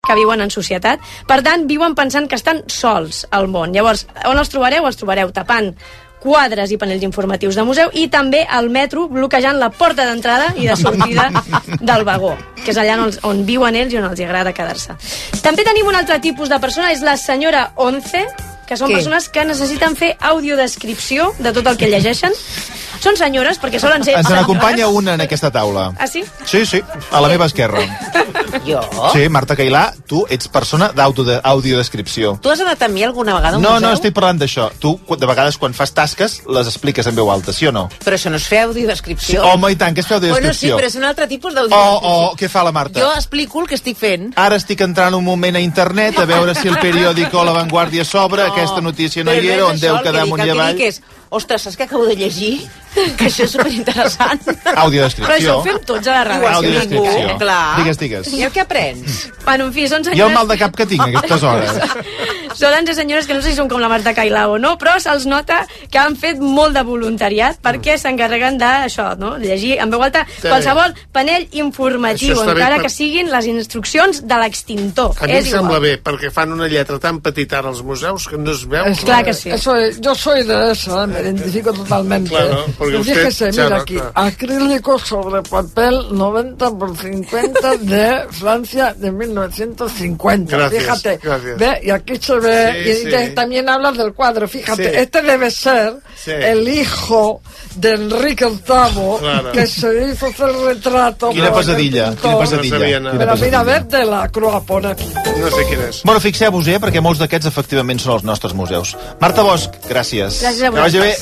que viuen en societat. Per tant, viuen pensant que estan sols al món. Llavors, on els trobareu? Els trobareu tapant quadres i panells informatius de museu i també al metro bloquejant la porta d'entrada i de sortida del vagó, que és allà on viuen ells i on els agrada quedar-se. També tenim un altre tipus de persona, és la senyora 11, que són persones que necessiten fer audiodescripció de tot el que llegeixen. Són senyores, perquè solen ser... Ens n'acompanya una en aquesta taula. Ah, sí? Sí, a la meva esquerra. Jo? Sí, Marta Cailà, tu ets persona d'audiodescripció. Tu has anat amb mi alguna vegada a un museu? No, estic parlant d'això. Tu, de vegades, quan fas tasques, les expliques en veu alta, sí o no? Però això no és fer audiodescripció. Sí, home, i tant, que és fer audiodescripció. Bueno, sí, però és un altre tipus d'audiodescripció. Què fa la Marta? Jo explico el que estic fent. Ara estic entrant un moment a internet a veure si el periòdico La Vanguardia s'obre, aquesta notícia no hi era, on deu quedar amunt i avall. Ostres, saps què acabo de llegir? Que això és superinteressant. Audiodescripció. Però això ho fem tots a la ràdio. Audiodescripció. Clar. Digues. I el que aprens? Bueno, en fi, són senyores... Jo el mal de cap que tinc a aquestes hores. Solen ser senyores que no sé si són com la Marta Cailà o no, però se'ls nota que han fet molt de voluntariat perquè s'encarreguen d'això, no? Llegir en veu alta qualsevol panell informatiu, encara que siguin les instruccions de l'extintor. A mi em sembla bé, perquè fan una lletra tan petita als museus que no es veu. Clar que sí. Yo soy de eso, me identifico totalmente. Claro, porque usted... Fíjese, mira aquí, acrílico sobre papel 90x50 de Francia de 1950. Gracias, Fíjate, gracias. Ve, y aquí se ve, y también hablas del cuadro, fíjate, este debe ser el hijo de Enrique VIII, que se hizo el retrato. Quina pesadilla. Però mira, de la Croix pone aquí. No sé quin és. Bueno, fixeu-vos, perquè molts d'aquests efectivament són els nostres museus. Marta Bosch, gràcies. Gràcies a vosaltres. Que vagi bé.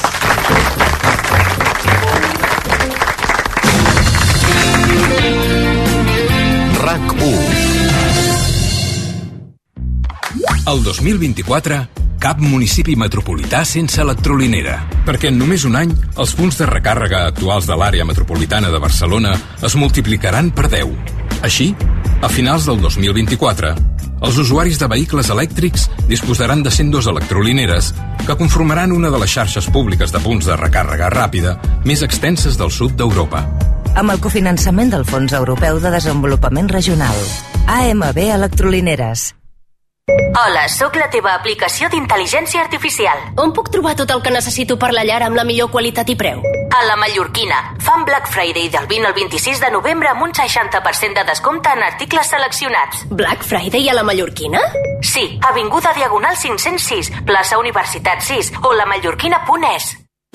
RAC1. El 2024, cap municipi metropolità sense electrolinera, perquè en només un any els punts de recàrrega actuals de l'àrea metropolitana de Barcelona es multiplicaran per 10. Així, a finals del 2024, els usuaris de vehicles elèctrics disposaran de 102 electrolineres que conformaran una de les xarxes públiques de punts de recàrrega ràpida més extenses del sud d'Europa. Amb el cofinançament del Fons Europeu de Desenvolupament Regional. AMB Electrolineres. Hola, sóc la teva aplicació d'intel·ligència artificial. On puc trobar tot el que necessito per la llar amb la millor qualitat i preu? A la Mallorquina. Fan Black Friday del 20 al 26 de novembre amb un 60% de descompte en articles seleccionats. Black Friday a la Mallorquina? Sí, Avinguda Diagonal 506, plaça Universitat 6 o lamallorquina.es.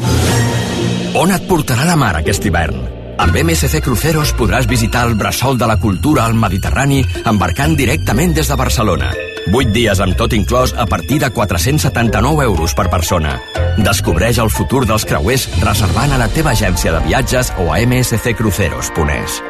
On et portarà la mar aquest hivern? Amb MSC Cruceros podràs visitar el bressol de la cultura al Mediterrani embarcant directament des de Barcelona. 8 dies amb tot inclòs a partir de 479 euros per persona. Descobreix el futur dels creuers reservant a la teva agència de viatges o a msccruceros.es.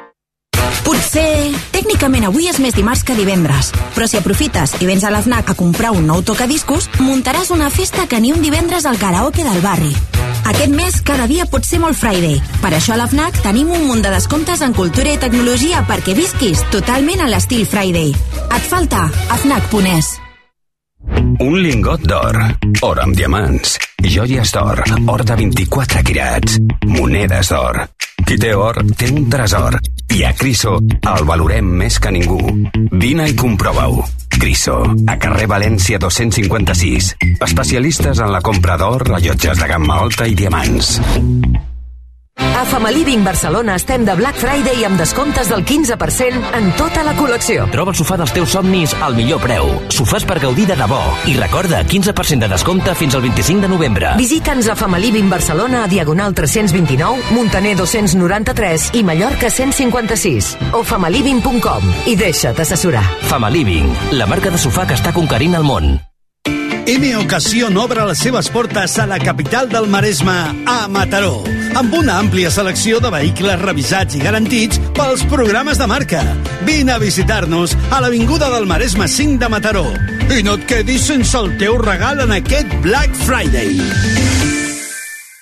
Potser, tècnicament avui és més dimarts que divendres, però si aprofites i vens a l'FNAC a comprar un nou tocadiscos, muntaràs una festa que ni un divendres al karaoke del barri. Aquest mes, cada dia pot ser molt Friday. Per això a l'FNAC tenim un munt de descomptes en cultura i tecnologia perquè visquis totalment a l'estil Friday. Et falta? FNAC.es. Un lingot d'or, or amb diamants, joies d'or, or de 24 quirats, monedes d'or. Qui té or, té un tresor. I a Criso el valorem més que ningú. Vine i comprova-ho. Criso, a carrer València 256. Especialistes en la compra d'or, rellotges de gamma alta i diamants. A Family Living Barcelona estem de Black Friday amb descomptes del 15% en tota la col·lecció. Troba el sofà dels teus somnis al millor preu. Sofàs per gaudir de debò. I recorda, 15% de descompte fins al 25 de novembre. Visita'ns a Family Living Barcelona a Diagonal 329, Muntaner 293 i Mallorca 156. O familyliving.com i deixa't assessorar. Family Living, la marca de sofà que està conquerint el món. M Ocasión obre les seves portes a la capital del Maresme, a Mataró, amb una àmplia selecció de vehicles revisats i garantits pels programes de marca. Vine a visitar-nos a l'Avinguda del Maresme 5 de Mataró i no et quedis sense el teu regal en aquest Black Friday.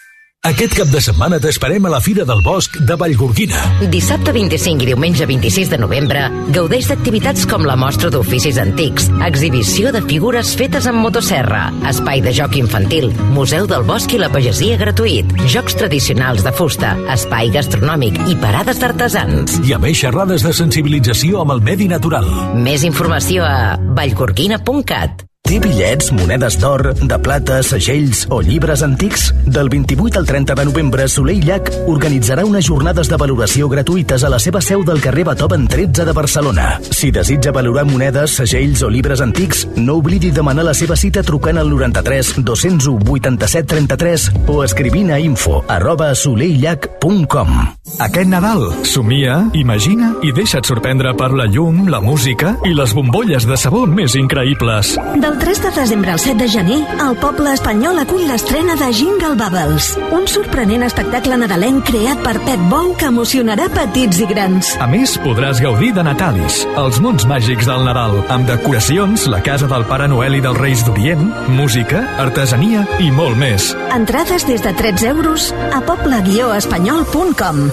Aquest cap de setmana t'esperem a la Fira del Bosc de Vallgorguina. Dissabte 25 i diumenge 26 de novembre gaudeix d'activitats com la mostra d'oficis antics, exhibició de figures fetes amb motosserra, espai de joc infantil, museu del bosc i la pagesia gratuït, jocs tradicionals de fusta, espai gastronòmic i parades d'artesans. I a més xerrades de sensibilització amb el medi natural. Més informació a vallgorguina.cat. Té bitllets, monedes d'or, de plata, segells o llibres antics? Del 28 al 30 de novembre, Soler i Llach organitzarà unes jornades de valoració gratuïtes a la seva seu del carrer Beethoven 13 de Barcelona. Si desitja valorar monedes, segells o llibres antics, no oblidi demanar la seva cita trucant al 93 201 87 33 o escrivint a info@soleillach.com. Aquest Nadal, somia, imagina i deixa't sorprendre per la llum, la música i les bombolles de sabó més increïbles. Del 3 de desembre al 7 de gener, el poble espanyol acull l'estrena de Jingle Bubbles, un sorprenent espectacle nadalenc creat per Pep Bou que emocionarà petits i grans. A més, podràs gaudir de Natalis, els mons màgics del Nadal, amb decoracions, la casa del Pare Noel i dels Reis d'Orient, música, artesania i molt més. Entrades des de 13 euros a poble-espanyol.com.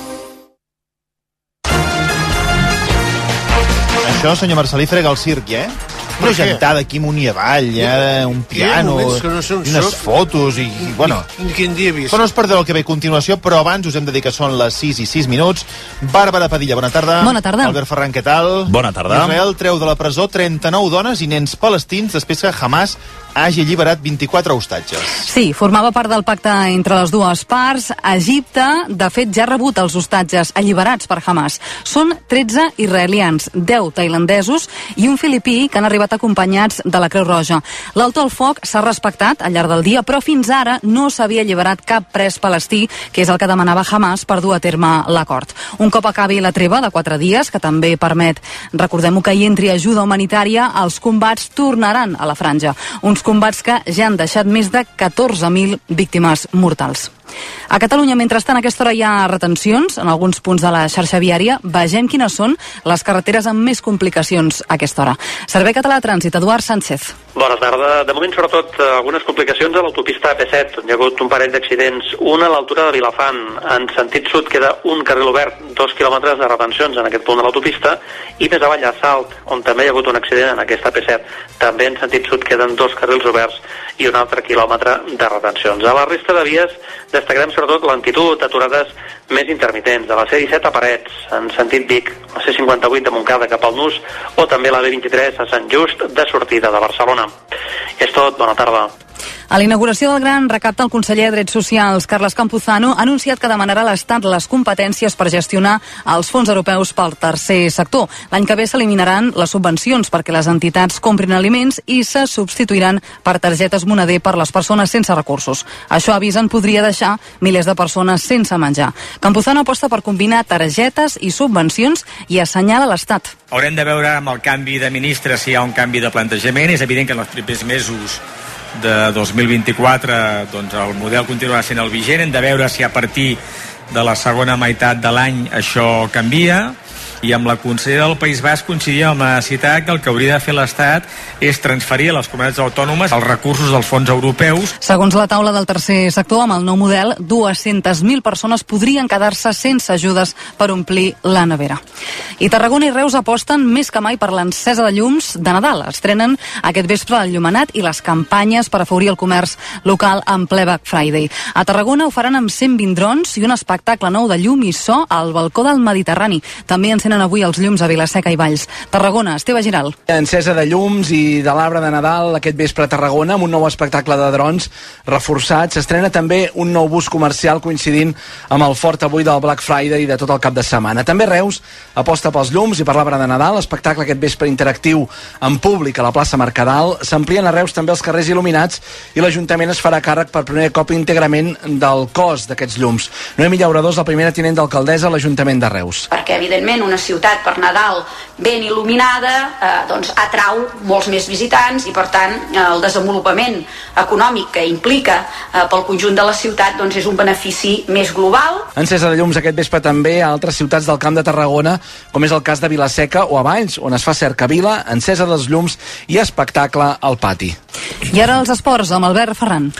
Això, senyor Marcelí, frega el circ, una gentada aquí amunt i avall, un piano, unes fotos i bueno... Quin dia he vist? Però no us perdeu el que ve a continuació, però abans us hem de dir que són les 6 i 6 minuts. Bàrbara Padilla, bona tarda. Bona tarda. Albert Ferran, què tal? Bona tarda. Israel treu de la presó 39 dones i nens palestins després que Hamas hagi alliberat 24 hostatges. Sí, formava part del pacte entre les dues parts. Egipte, de fet, ja ha rebut els hostatges alliberats per Hamas. Són 13 israelians, 10 tailandesos i un filipí que han arribat acompanyats de la Creu Roja. L'alto al foc s'ha respectat al llarg del dia, però fins ara no s'havia alliberat cap pres palestí, que és el que demanava Hamas per dur a terme l'acord. Un cop acabi la treva de 4 dies, que també permet, recordem-ho, que hi entri ajuda humanitària, els combats tornaran a la franja. Uns combats que ja han deixat més de 14.000 víctimes mortals. A Catalunya, mentrestant, a aquesta hora hi ha retencions en alguns punts de la xarxa viària. Vegem quines són les carreteres amb més complicacions a aquesta hora. Servei Català de Trànsit, Eduard Sánchez. Bona tarda. De moment, sobretot, algunes complicacions a l'autopista AP7, on hi ha hagut un parell d'accidents. Una a l'altura de Vilafant. En sentit sud queda un carril obert, 2 quilòmetres de retencions en aquest punt de l'autopista, i més avall a Salt, on també hi ha hagut un accident en aquesta AP7. També en sentit sud queden 2 carrils oberts i un altre quilòmetre de retencions. A la resta de vies destacarem sobretot l'entitud d'aturades més intermitents, de la C-17 a Parets, en sentit Vic, la C-58 de Montcada cap al Nus, o també la B-23 a Sant Just, de sortida de Barcelona. És tot, bona tarda. A la inauguració del Gran Recapte, el conseller de Drets Socials, Carles Campuzano, ha anunciat que demanarà a l'Estat les competències per gestionar els fons europeus pel tercer sector. L'any que ve s'eliminaran les subvencions perquè les entitats comprin aliments i se substituiran per targetes moneder per les persones sense recursos. Això, avisen, podria deixar milers de persones sense menjar. Campuzano aposta per combinar targetes i subvencions i assenyala l'Estat. Haurem de veure amb el canvi de ministre si hi ha un canvi de plantejament. És evident que en els primers mesos de 2024 doncs el model continuarà sent el vigent. Hem de veure si a partir de la segona meitat de l'any això canvia, i amb la consellera del País Basc coincidia amb la necessitat que el que hauria de fer l'Estat és transferir a les comunitats autònomes els recursos dels fons europeus. Segons la taula del tercer sector, amb el nou model, 200.000 persones podrien quedar-se sense ajudes per omplir la nevera. I Tarragona i Reus aposten més que mai per l'encesa de llums de Nadal. Estrenen aquest vespre l'enllumenat i les campanyes per afavorir el comerç local en ple Black Friday. A Tarragona ho faran amb 120 drons i un espectacle nou de llum i so al balcó del Mediterrani. També encenen avui els llums a Vilaseca i Valls. Tarragona, Esteve Giral. Encesa de llums i de l'arbre de Nadal aquest vespre a Tarragona amb un nou espectacle de drons reforçat. S'estrena també un nou bus comercial coincidint amb el fort avui del Black Friday de tot el cap de setmana. També Reus aposta pels llums i per l'arbre de Nadal. Espectacle aquest vespre interactiu en públic a la plaça Mercadal. S'amplien a Reus també els carrers il·luminats i l'Ajuntament es farà càrrec per primer cop íntegrament del cost d'aquests llums. Noemi Llaurador és la primera tinent d'alcaldessa a l'Ajuntament de Reus. Perquè, evidentment, una ciutat per Nadal ben il·luminada doncs atrau molts més visitants i, per tant, el desenvolupament econòmic que implica pel conjunt de la ciutat doncs és un benefici més global. Encesa de llums aquest vespre també a altres ciutats del Camp de Tarragona, com és el cas de Vilaseca o a Valls, on es fa cercavila, encesa dels llums i espectacle al pati. I ara els esports, amb Albert Ferran.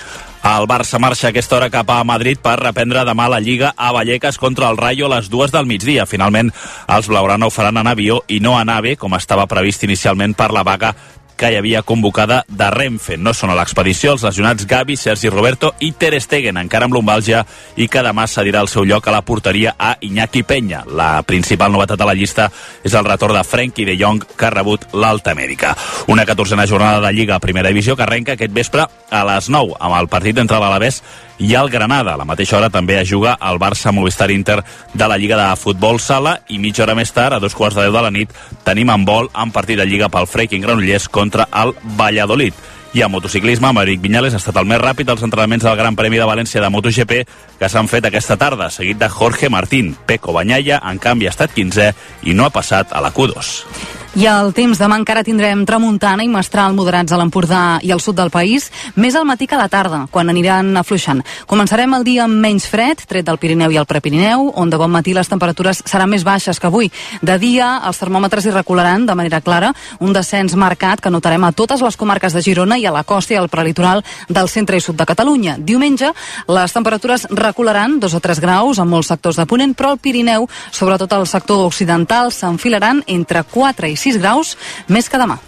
El Barça marxa a aquesta hora cap a Madrid per reprendre demà la Lliga a Vallecas contra el Rayo a les 2 del migdia. Finalment, els blaugrana ho faran en avió i no en AVE, com estava previst inicialment per la vaga que hi havia convocada de Renfe. No són a l'expedició els lesionats Gavi, Sergi Roberto i Ter Stegen, encara amb lumbàlgia, i que demà cedirà el seu lloc a la porteria a Iñaki Peña. La principal novetat a la llista és el retorn de Frenkie de Jong, que ha rebut l'alta mèdica. Una 14a jornada de Lliga a Primera Divisió que arrenca aquest vespre a les 9 amb el partit entre l'Alavés i el Granada. A la mateixa hora també es juga el Barça Movistar Inter de la Lliga de Futbol Sala i mitja hora més tard, a 2:15 de la nit, tenim handbol en partit de Lliga pel Freiking Granollers contra el Valladolid. I a motociclisme, Maverick Viñales ha estat el més ràpid als entrenaments del Gran Premi de València de MotoGP que s'han fet aquesta tarda, seguit de Jorge Martín. Peco Bagnaia, en canvi, ha estat 15è i no ha passat a la Q2. I el temps demà encara tindrem tramuntana i mestral moderats a l'Empordà i al sud del país, més al matí que a la tarda, quan aniran afluixant. Començarem el dia amb menys fred, tret del Pirineu i el Prepirineu, on de bon matí les temperatures seran més baixes que avui. De dia, els termòmetres hi recularan de manera clara, un descens marcat que notarem a totes les comarques de Girona i a la costa i al prelitoral del centre i sud de Catalunya. Diumenge, les temperatures recularan 2 o 3 graus en molts sectors de Ponent, però al Pirineu, sobretot al sector occidental, s'enfilaran entre 4 i 6 graus més que demà.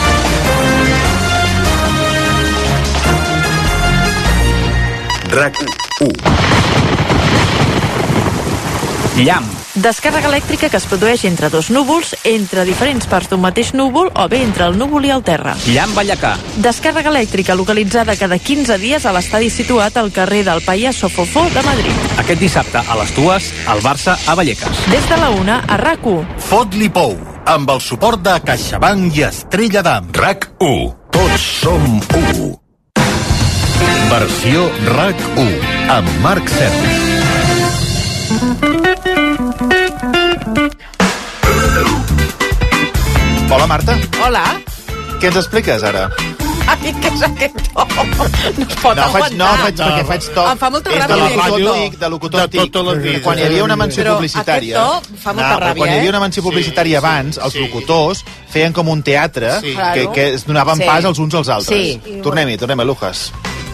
RAC1. Llamp. Descàrrega elèctrica que es produeix entre dos núvols, entre diferents parts d'un mateix núvol o bé entre el núvol i el terra. Llamp Vallacà. Descàrrega elèctrica localitzada cada 15 dies a l'estadi situat al carrer del Paià Sofofó de Madrid. Aquest dissabte a les 2, el Barça a Vallecas. Des de la 1 a RAC1. Fot-li pou, amb el suport de CaixaBank i Estrella d'Am. RAC1. Tots som 1. Versió RAC1, amb Marc Serra. Hola, Marta. Hola. Què ens expliques, ara? Ai, què és aquest to? No es pot aguantar. Perquè faig to. Em fa molta ràbia. És de locutor antic. Quan hi havia una menció publicitària... Però aquest to fa molta ràbia, quan hi havia una menció publicitària abans, els locutors feien com un teatre que es donaven pas els uns als altres. Tornem-hi, Lujas.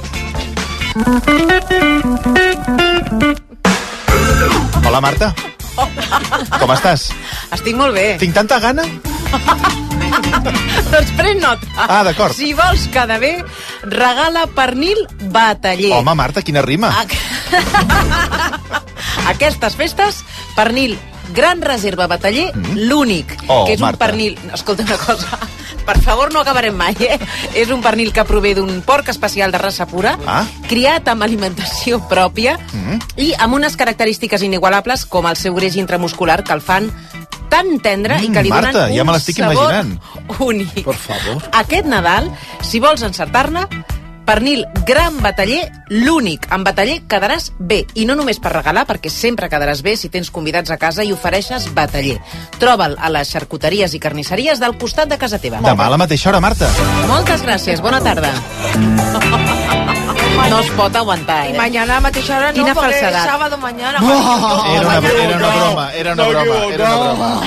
Hola, Marta. Com estàs? Estic molt bé. Tinc tanta gana? Doncs pren nota. Ah, d'acord. Si vols quedar bé, regala pernil bataller. Home, Marta, quina rima. Aquestes festes, pernil Gran Reserva Bataller, l'únic, que és un pernil... Escolta una cosa, per favor, no acabarem mai, És un pernil que prové d'un porc especial de raça pura, criat amb alimentació pròpia i amb unes característiques inigualables com el seu greix intramuscular que el fan tan tendre i que li donen Marta, ja me l'estic imaginant. Únic. Per favor. Aquest Nadal, si vols encertar-ne, pernil Gran Bataller, l'únic. Amb Bataller quedaràs bé. I no només per regalar, perquè sempre quedaràs bé si tens convidats a casa i ofereixes Bataller. Troba'l a les xarcuteries i carnisseries del costat de casa teva. Demà a la mateixa hora, Marta. Moltes gràcies, bona tarda. No es pot aguantar, Y mañana a la mateixa hora no, Quina porque falsedat. es sábado mañana. Era una broma.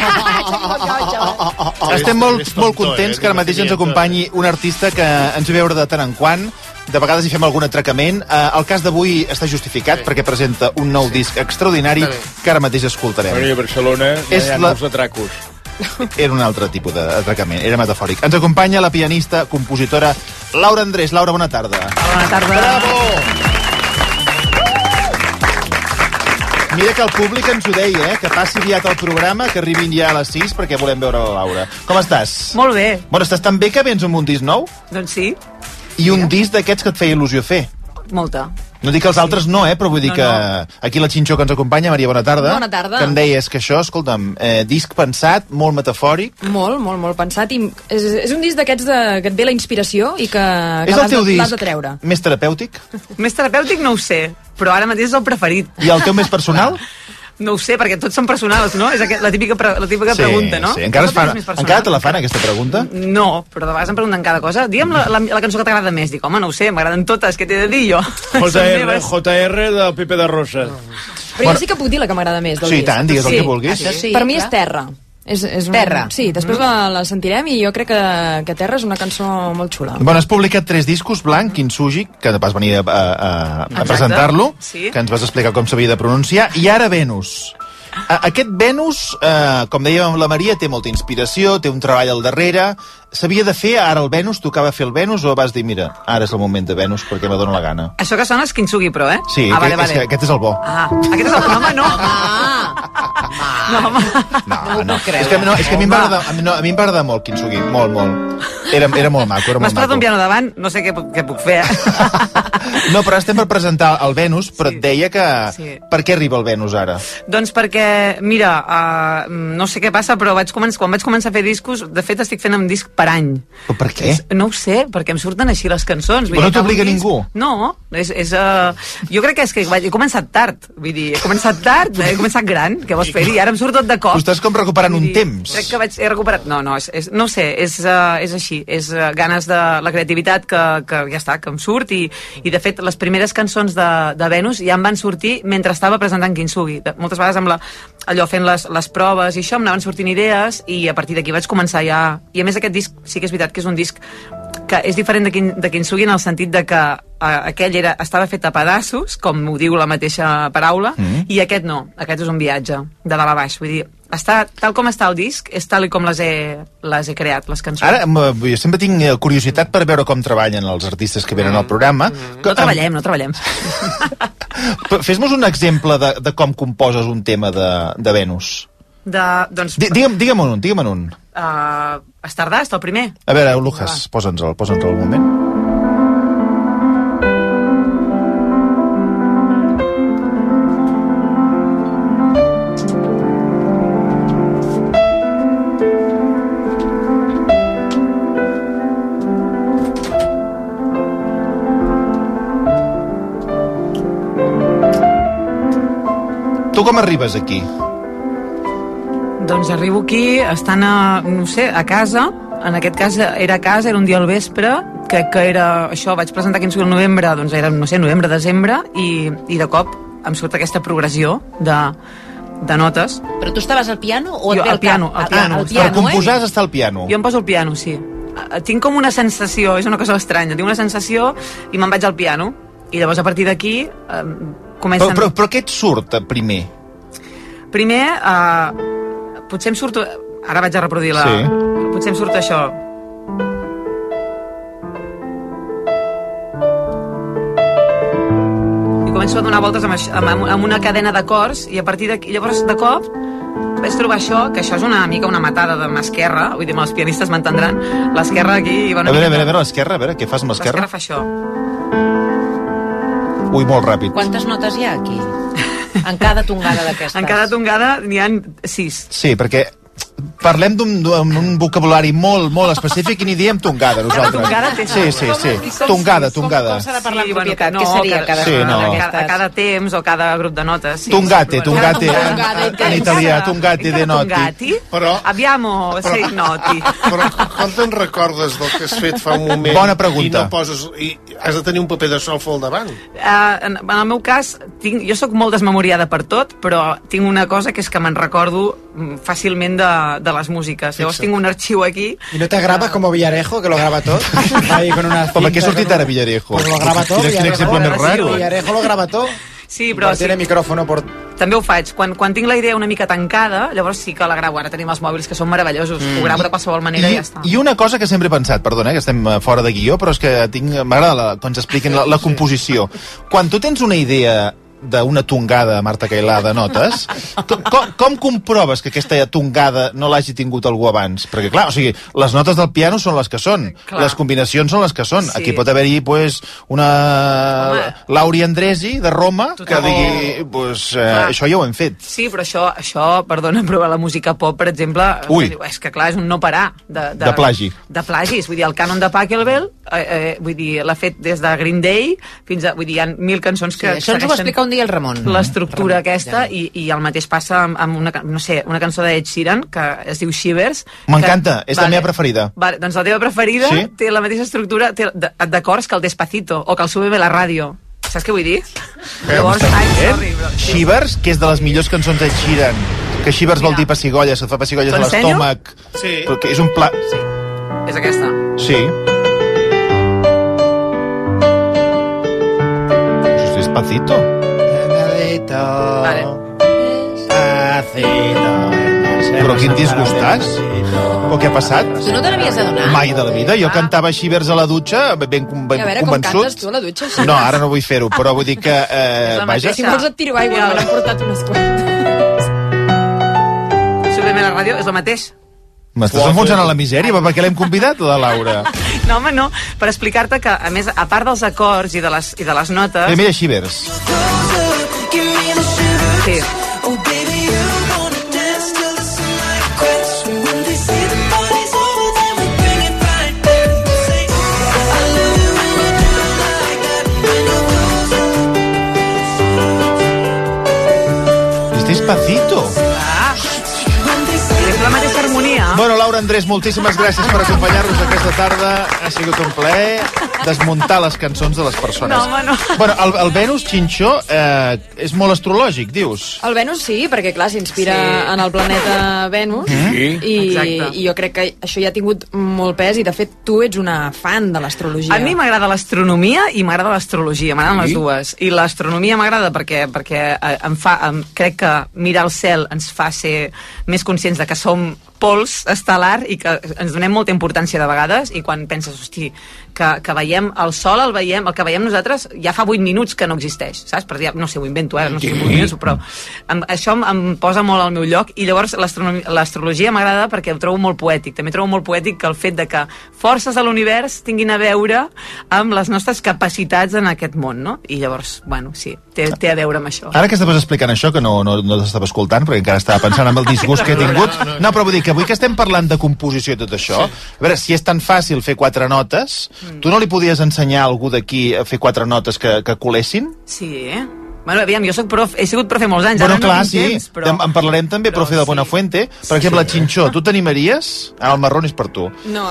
Estem molt contents que ara mateix ens acompanyi un artista que ens ve a veure de tant en quant. De vegades hi fem algun atracament. El cas d'avui està justificat perquè presenta un nou disc extraordinari que ara mateix escoltarem. Bueno, i a Barcelona hi ha molts atracos. Era un altre tipus d'atracament, era metafòric. Ens acompanya la pianista, compositora Laura Andrés. Laura, bona tarda. Bona tarda. Bravo! Mira que el públic ens ho deia, que passi aviat el programa, que arribin ja a les 6 perquè volem veure la Laura. Com estàs? Molt bé. Bueno, estàs tan bé que vens amb un disc nou? Doncs sí. I un disc d'aquests que et feia il·lusió fer? Molta. No dic que els altres no, però vull dir que aquí la Xinxó que ens acompanya, Maria, bona tarda. Bona tarda. Que em deies que això, escolta'm, disc pensat, molt metafòric. Molt pensat. I és un disc d'aquests que et ve la inspiració i que És el teu disc de treure. més terapèutic? Més terapèutic no ho sé, però ara mateix és el preferit. I el teu més personal? No ho sé, perquè tots són personals, no? És la típica pregunta, no? Sí, encara te la fan, aquesta pregunta? No, però de vegades em pregunten cada cosa. Digue'm la cançó que t'agrada més. Dic, home, no ho sé, m'agraden totes, què t'he de dir jo? JR del Pepe de Rosa. Però jo sí que puc dir la que m'agrada més del disc. Sí, tant, digues el que vulguis. Per mi és Terra. Terra. Sí, després la sentirem i jo crec que Terra és una cançó molt xula. Bueno, has publicat 3 discos, Blanc, Kintsugi, que vas venir a presentar-lo, que ens vas explicar com s'havia de pronunciar, i ara Venus. Aquest Venus, com dèiem amb la Maria, té molta inspiració, té un treball al darrere. S'havia de fer ara el Venus? Tocava fer el Venus o vas dir, mira, ara és el moment de Venus perquè me dóna la gana? Això que sona és Kintsugi, però, Sí, vale. aquest és el bo. Aquest és el bo, home, no. No. És que a mi em va agradar molt Kintsugi, molt. Era molt maco, M'has posat un piano davant, no sé què puc fer. No, però estem per presentar el Venus, però et deia que... Per què arriba el Venus ara? Doncs perquè, mira, no sé què passa, però quan vaig començar a fer discos, de fet estic fent un disc per any. Però per què? No ho sé, perquè em surten així les cançons. Però no t'obliga ningú? No, jo crec que és que he començat tard. Vull dir, he començat gran, què vols fer? I ara em surt tot de cop. Tu estàs com recuperant un temps. Crec que he recuperat... No ho sé, és així. És ganes de la creativitat que ja està, que em surt. I de fet, les primeres cançons de Venus ja em van sortir mentre estava presentant Kintsugi. Moltes vegades amb allò fent les proves i això, em anaven sortint idees i a partir d'aquí vaig començar ja... I a més aquest disc sí que és veritat que és un disc que és diferent de Kintsugi en el sentit de que aquell estava fet a pedaços, com ho diu la mateixa paraula, i aquest no, aquest és un viatge de dalt a baix, vull dir, tal com està el disc, és tal com les he creat, les cançons. Ara, jo sempre tinc curiositat per veure com treballen els artistes que venen al programa. No treballem. Fes-nos un exemple de com composes un tema de Venus. Digue'm un. Stardust, el primer. A veure, Lucas, posa'ns el moment. Tu com arribes aquí? Doncs arribo aquí estant a casa. En aquest cas era a casa, era un dia al vespre, crec que era això, vaig presentar Kintsugi al novembre, doncs era, novembre, desembre, i de cop em surt aquesta progressió de notes. Però tu estaves al piano o et ve al piano? Per composar has d'estar al piano. Jo em poso al piano, sí. Tinc com una sensació, és una cosa estranya, tinc una sensació i me'n vaig al piano. I llavors a partir d'aquí comencen... Però què et surt primer? Primer, potser em surt... Ara vaig a reproduir la... Sí. Potser em surt això. I començo a donar voltes amb una cadena d'acords i a partir d'aquí, llavors de cop vaig trobar això, que això és una mica una matada de mà esquerra, vull dir, els pianistes m'entendran, l'esquerra aquí... A veure, l'esquerra, a veure, què fas amb l'esquerra? L'esquerra fa això. Ui, molt ràpid. Quantes notes hi ha aquí? En cada tongada d'aquestes? En cada tongada n'hi ha 6. Sí, perquè parlem d'un vocabulari molt específic i n'hi diem tongada, nosaltres. Tongada té... Sí. Tongada. Com s'ha de parlar en propietat? Què seria a cada temps o cada grup de notes? Tongate. En italià, tongate de noti. Tongati? Abbiamo 6 noti. Però com te'n recordes del que has fet fa un moment? Bona pregunta. I no poses... Has de tenir un paper de solfa al davant? En el meu cas, jo sóc molt desmemoriada per tot, però tinc una cosa que és que me'n recordo fàcilment de les músiques. Llavors tinc un arxiu aquí. ¿Y no te grabas como Villarejo, que lo graba todo? Ahí con una cinta. ¿Por qué sortit ara Villarejo? Pues lo graba todo. Quin exemple més raro. Villarejo lo graba todo. Sí, però tiene micrófono por... També ho faig. Quan tinc la idea una mica tancada, llavors sí que la gravo. Ara tenim els mòbils que són meravellosos. Ho gravo de qualsevol manera i ja està. I una cosa que sempre he pensat, perdona, que estem fora de guió, però és que m'agrada quan ens expliquen la composició. Quan tu tens una idea d'una tongada, Marta Cailà, de notes, com comproves que aquesta tongada no l'hagi tingut algú abans? Perquè, clar, o sigui, les notes del piano són les que són, les combinacions són les que són. Aquí pot haver-hi, pues, una Lauri Andresi, de Roma, que digui, pues, això ja ho hem fet. Sí, però això, perdona, però la música pop, per exemple, és que, clar, és un no parar de plagi. De plagis, vull dir, el cànon de Pachelbel, vull dir, l'ha fet des de Green Day fins a, vull dir, hi ha 1000 cançons que això ens ho va explicar un dia el Ramon. L'estructura aquesta, i el mateix passa amb una cançó d'Ed Sheeran, que es diu Shivers. M'encanta, és la meva preferida. Vale, doncs la teva preferida té la mateixa estructura d'acords que el Despacito, o que el Súbeme la ràdio. Saps què vull dir? Llavors, Shivers, que és de les millors cançons d'Ed Sheeran Que Shivers vol dir pessigolles, et fa pessigolles a l'estómac. Sí. Perquè és un pla... Sí. És aquesta. Sí. És despacito. Vale. Però quin disgustàs? O què ha passat? Tu no te n'havies adonat? Mai de la vida. Jo cantava Shivers a la dutxa, ben convençut. I a veure, com cantes tu a la dutxa? No, ara no vull fer-ho, però vull dir que... Vaja. Si vols et tiro aigua, me n'han portat unes quantes. Súbeme la ràdio, és el mateix. M'estàs enfonsant a la misèria, per què l'hem convidat, la Laura? No, home, no. Per explicar-te que, a més, a part dels acords i de les notes... Primer de Shivers. Sí. Despacito. És la mateixa harmonia. Bueno, Laura Andrés, moltíssimes gràcies per acompanyar-nos aquesta tarda. Ha sigut un plaer desmuntar les cançons de les persones. No, home, no. Bueno, el Venus, Xinxó, és molt astrològic, dius? El Venus sí, perquè clar, s'inspira en el planeta Venus i jo crec que això ja ha tingut molt pes i de fet tu ets una fan de l'astrologia. A mi m'agrada l'astronomia i m'agrada l'astrologia, m'agraden les dues. I l'astronomia m'agrada perquè crec que mirar el cel ens fa ser més conscients de que som pols estel·lar i que ens donem molta importància de vegades i quan penses, hosti, que veiem el sol, el que veiem nosaltres ja fa 8 minuts que no existeix, saps? Per dir, no sé, ho invento ara, no sé, 8 minuts, però això em posa molt al meu lloc i llavors l'astrologia m'agrada perquè ho trobo molt poètic. També trobo molt poètic que el fet de que forces de l'univers tinguin a veure amb les nostres capacitats en aquest món, no? I llavors, bueno, sí, té a veure amb això. Ara que estaves explicant això, que no t'estava escoltant, perquè encara estava pensant en el disgust que he tingut, no, però vull dir que avui que estem parlant de composició i tot això, a veure, si és tan fàcil fer 4 notes, tu no li podies ensenyar a algú d'aquí a fer 4 notes que colessin? Sí, Bueno, aviam, jo soc prof, he sigut profe molts anys, bueno, ara clar, no tinc temps, però... En parlarem també, profe de Buenafuente. Per exemple, Xinxó, tu t'animaries? Ara el marrón és per tu. No,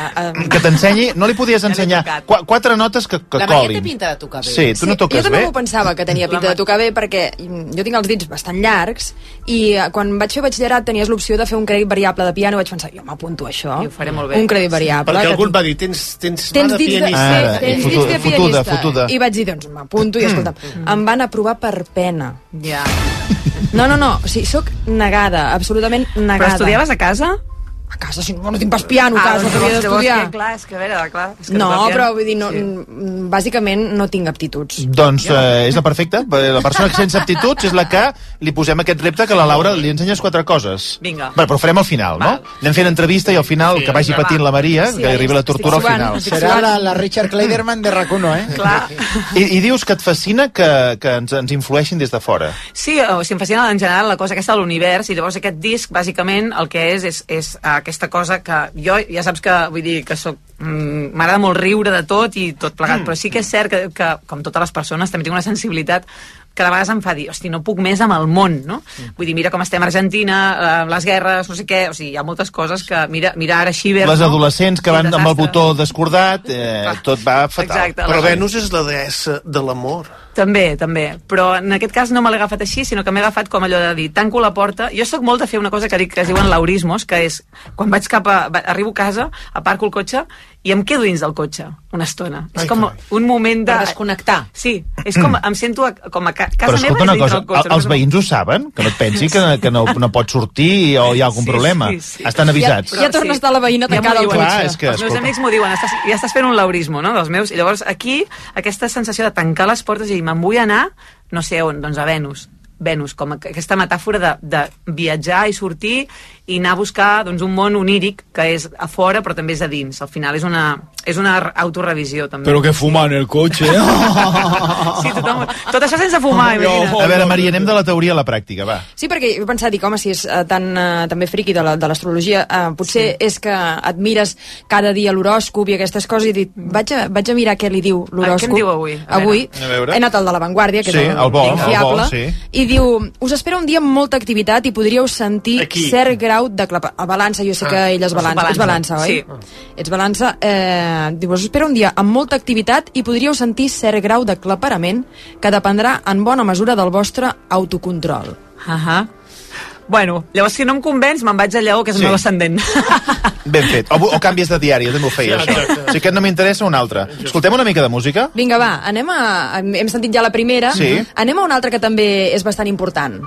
que t'ensenyi, no li podies ensenyar 4 notes que colin. La Maria té pinta de tocar bé. Sí, tu no toques bé. Jo també m'ho pensava que tenia pinta de tocar bé perquè jo tinc els dits bastant llargs i quan vaig fer batxillerat tenies l'opció de fer un crèdit variable de piano i vaig pensar, jo m'apunto a això. I ho faré molt bé. Un crèdit variable. Perquè algú et va dir, tens mà de pianista. Tens dits de pianista. I vaig dir, doncs m'apunto i escolta'm, em van aprovar per pena. Ja. No, o sigui, soc negada, absolutament negada. Però estudiaves a casa? A casa, si no tinc pas piano a casa, que havia d'estudiar. Clar, és que a veure, clar... No, però vull dir, bàsicament no tinc aptituds. Doncs és la perfecta. La persona sense aptituds és la que li posem aquest repte que a la Laura li ensenyes 4 coses. Vinga. Bé, però ho farem al final, no? Anem fent entrevista i al final que vagi patint la Maria, que arribi la tortura al final. Serà la Richard Kleiderman de RAC1, eh? Clar. I dius que et fascina que ens influeixin des de fora. Sí, o sigui, em fascina en general la cosa aquesta de l'univers i llavors aquest disc, bàsicament, el que és aquesta cosa que jo, ja saps que, vull dir, que soc m'agrada molt riure de tot i tot plegat, però sí que és cert que com totes les persones també tinc una sensibilitat que de vegades em fa dir, hosti, no puc més amb el món, no? Vull dir, mira com estem a Argentina, les guerres, no sé què, o sigui, hi ha moltes coses que, mira ara Shivers... Les adolescents que van amb el botó descordat, tot va fatal. Exacte, però Venus és la deessa de l'amor. També, però en aquest cas no me l'he agafat així, sinó que m'he agafat com allò de dir, tanco la porta. Jo sóc molt de fer una cosa que dic que es diuen laurismos, que és, quan vaig arribo a casa, aparco el cotxe i em quedo dins del cotxe una estona. És com un moment de... Per desconnectar. Sí, és com, em sento com a casa però escolta meva una cosa, els veïns ho saben? Que no et pensi que no pots sortir o hi ha algun problema. Sí. Estan avisats. Ja torna a estar la veïna tancada al cotxe. Els meus amics m'ho diuen, ja estàs fent un laurismo, no?, dels meus. I llavors aquí, aquesta sensació de tancar les portes i dir, me'n vull anar, no sé on, doncs a Venus, com aquesta metàfora de viatjar i sortir i anar a buscar doncs, un món oníric que és a fora però també és a dins. Al final és una autorevisió també. Però que fuma en el cotxe. Sí, tot això sense fumar, imagina't. A veure, Maria, anem de la teoria a la pràctica, va. Sí, perquè he pensat, dic, home, si és tan també friqui de l'astrologia, potser és que et mires cada dia l'horòscop i aquestes coses i dic, vaig a mirar què li diu l'horòscop. Què em diu avui? Avui he anat al de La Vanguardia, que és el bo, fiable, sí. I diu, us espera un dia amb molta activitat i podríeu sentir cert grau de a balança, jo sé que ella és balança. Ets balança, oi? Sí. Ets balança. Diu, us espera un dia amb molta activitat i podríeu sentir cert grau d'aclaparament que dependrà en bona mesura del vostre autocontrol. Bueno, llavors si no em convenç me'n vaig a Lleó, que és el meu ascendent. Ben fet. O canvies de diari, jo també ho feia, això. Si aquest no m'interessa, un altre. Escoltem una mica de música? Vinga, va, hem sentit ja la primera. Sí. Anem a una altra que també és bastant important.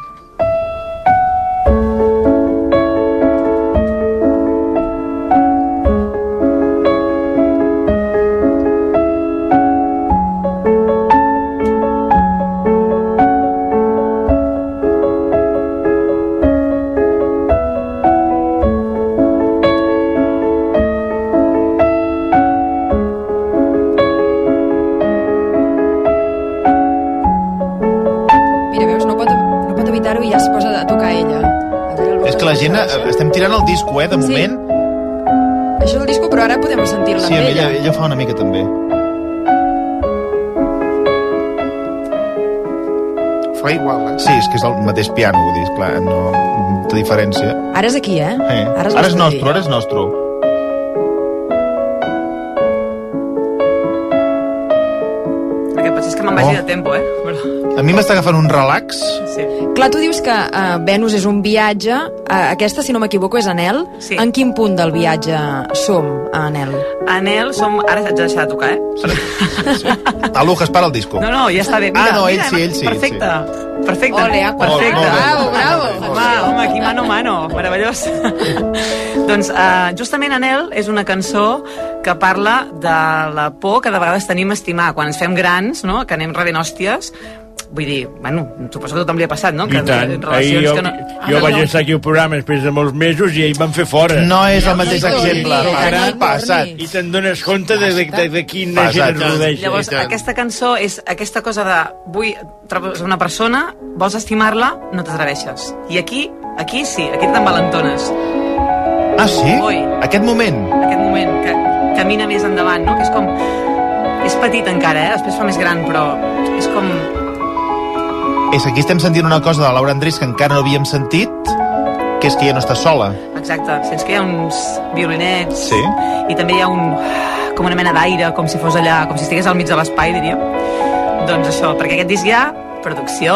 La gent, estem tirant el disco, de moment. Això és el disco, però ara podem sentir-la amb ella. Sí, ella fa una mica també. Fa igual, Sí, és que és el mateix piano, vull dir, clar, no té diferència. Ara és aquí, Ara és nostre. Perquè potser és que me'n vagi de tempo, A mi m'està agafant un relax. Sí. Clar, tu dius que Venus és un viatge. Aquesta, si no m'equivoco, és Anel. Sí. En quin punt del viatge som, a Anel? Anel som... Ara haig de deixar de tocar, Alujas, para el disco. No, ja està bé. Mira, ell sí. Perfecte. Perfecte. Ole, perfecte. Bravo. Home, aquí mano a mano. Meravellós. Doncs justament Anel és una cançó que parla de la por que de vegades tenim a estimar quan ens fem grans, no? Que anem rebent hòsties. Vull dir, bueno, suposo que a tothom li ha passat, no? I tant. Jo vaig estar aquí al programa després de molts mesos i ahir van fer fora. No és el mateix exemple. Ara passat. I te'n dones compte de quina gent es rodeja. Llavors, aquesta cançó és aquesta cosa de trobes una persona, vols estimar-la, no t'atreveixes. I aquí sí, aquí t'envalentones. Ah, sí? Aquest moment, que camina més endavant, no? Que és com... És petit encara, després fa més gran, però és com... És aquí estem sentint una cosa de Laura Andrés que encara no havíem sentit, que és que ja no està sola. Exacte, sents que hi ha uns violinets, sí. I també hi ha com una mena d'aire, com si fos allà, com si estigués al mig de l'espai, diríem. Doncs això, perquè aquest disc hi ha producció...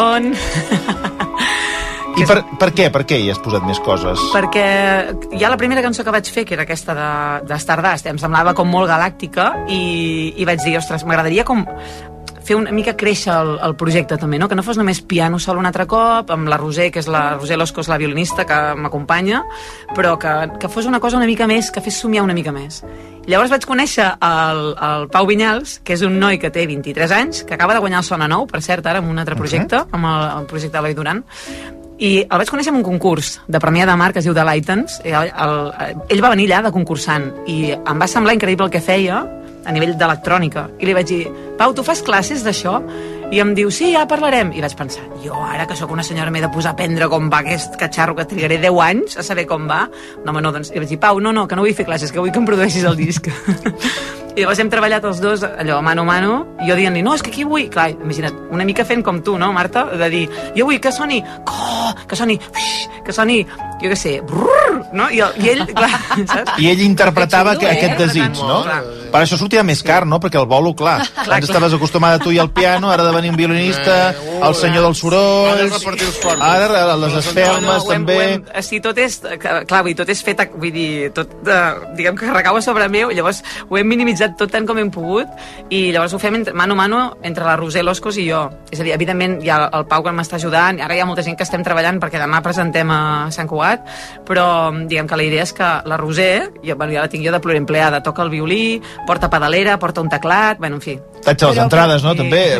I per què? Per què hi has posat més coses? Perquè ja la primera cançó que vaig fer, que era aquesta de Stardust, em semblava com molt galàctica i vaig dir, ostres, m'agradaria com fer una mica créixer el projecte també, no? Que no fos només piano sol un altre cop, amb la Roser, que és la Roser Losco, és la violinista que m'acompanya, però que fos una cosa una mica més, que fes somiar una mica més. Llavors vaig conèixer el Pau Vinyals, que és un noi que té 23 anys, que acaba de guanyar el Sona Nou, per cert, ara amb un altre projecte, amb el projecte Eloi Duran, i el vaig conèixer en un concurs de Premià de Mar que es diu The Lightens. Ell va venir allà de concursant i em va semblar increïble el que feia a nivell d'electrònica, i li vaig dir, Pau, tu fas classes d'això? I em diu, sí, ja parlarem. I vaig pensar, jo ara que sóc una senyora m'he de posar a aprendre com va aquest catxarro que trigaré 10 anys a saber com va? No, home, no, doncs... I vaig dir, Pau, no, que no vull fer classes, que vull que em produeixis el disc. I llavors hem treballat els dos allò, mano a mano, i jo dient-li, no, és que aquí vull... Clar, imagina't, una mica fent com tu, no, Marta? De dir, jo vull que soni... que soni... jo què sé... No? I ell, clar, saps? I ell interpretava aquest desig, no? Per això sortia més car, no? Perquè el bolo, clar. Abans estaves acostumada tu i al piano, ara de venir un violinista, el senyor dels sorolls... Ara les espelmes, també... Sí, tot és... Clar, tot és fet... Vull dir, tot, diguem que recau a sobre meu, llavors ho hem minimitzat tot tant com hem pogut, i llavors ho fem mano a mano entre la Roser Loscos i jo. És a dir, evidentment hi ha el Pau que m'està ajudant, ara hi ha molta gent que estem treballant perquè demà presentem a Sant Cugat, però diguem que la idea és que la Roser, ja la tinc jo de pluriempleada, toca el violí, porta pedalera, porta un teclat, bueno, en fi. Tacha les entrades, ¿no? També,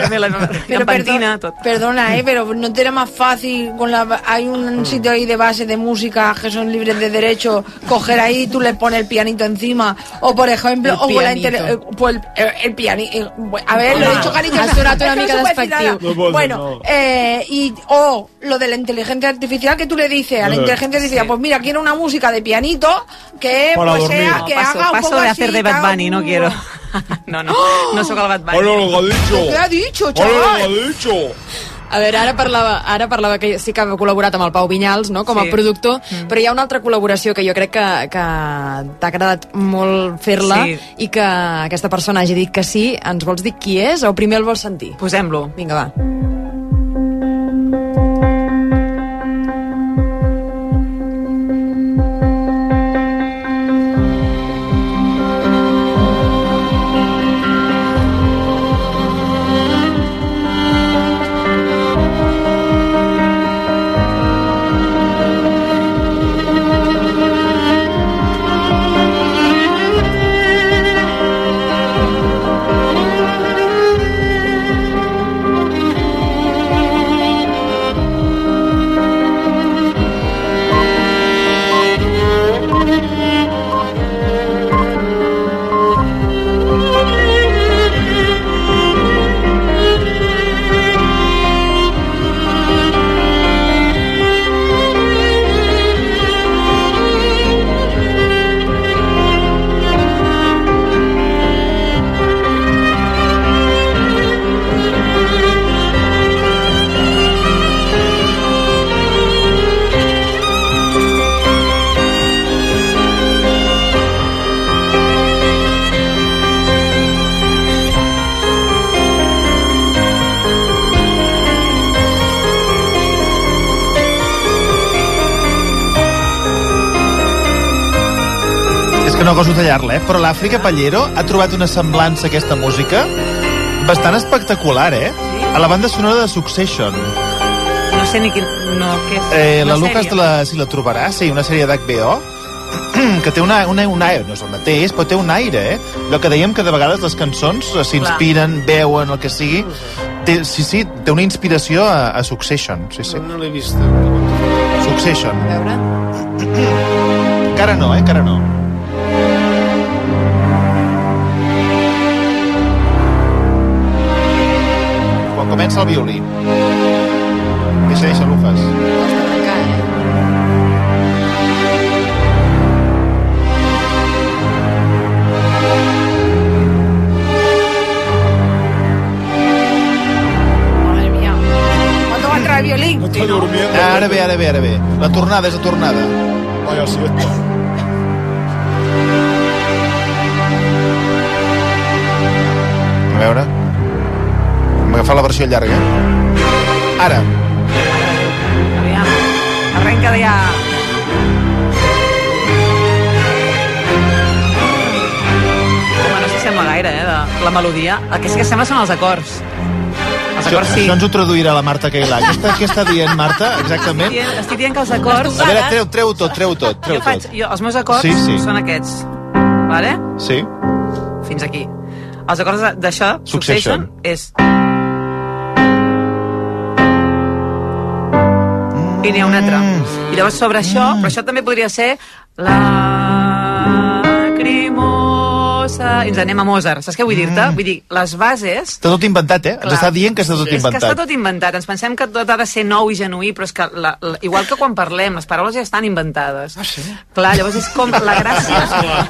pobre. Perdona, pero ¿no te era más fácil hay un sitio ahí de base de música que son libres de derecho, coger ahí, tú le pones el pianito encima, o por ejemplo, el pianito, a ver, lo he dicho cariño, has sonat una mica despectiu. Bueno, o lo de la inteligencia artificial, que tú le dices a la inteligencia artificial, pues mira, quiero una música de pianito que pues sea, que haga un poco paso de así, hacer de Bad Bunny, no quiero. No soc el Bad Bunny. Hola, lo ha dicho. ¿Qué ha dicho, chaval? Hola, lo ha dicho. A veure, ara parlava que sí que ha col·laborat amb el Pau Vinyals, no?, com a productor, però hi ha una altra col·laboració que jo crec que t'ha agradat molt fer-la, i que aquesta persona hagi dit que sí. Ens vols dir qui és o primer el vols sentir? Posem-lo. Vinga, va. no goso tallar-la, però l'Àfrica Pallero ha trobat una semblança a aquesta música bastant espectacular, a la banda sonora de Succession. No sé ni quin... No, què és? La Lucas si la trobarà, sí, una sèrie d'HBO que té un aire, no és el mateix, però té un aire, Allò que dèiem que de vegades les cançons s'inspiren, veuen, el que sigui. Sí, té una inspiració a Succession, sí. No l'he vist. Succession. A veure... Encara no, encara no. Quan comença el violí. Deixa, Lucas. Costa tancar, Madre mía. ¿Cuándo va a entrar el violín? No estoy durmiendo. Ara ve. La tornada és la tornada. Vaya siesta. A veure. Hem agafat la versió llarga. Ara. Aviam. Arrenca de ja. Home, no s'assembla gaire, de la melodia. El que sí que sembla són els acords. Els acords sí. Això ens ho traduirà la Marta Cailà. Què està dient, Marta, exactament? Estic dient que els acords... A veure, treu tot. Els meus acords són aquests. Vale? Sí. Fins aquí. Els acords d'això, Succession, és... I n'hi ha un altre. I llavors sobre això, però això també podria ser lacrimosa... I ens anem a Mozart. Saps què vull dir-te? Vull dir, les bases... Està tot inventat, Ens està dient que està tot inventat. És que està tot inventat. Ens pensem que tot ha de ser nou i genuí, però és que, igual que quan parlem, les paraules ja estan inventades. Ah, sí? Clar, llavors és com la gràcia...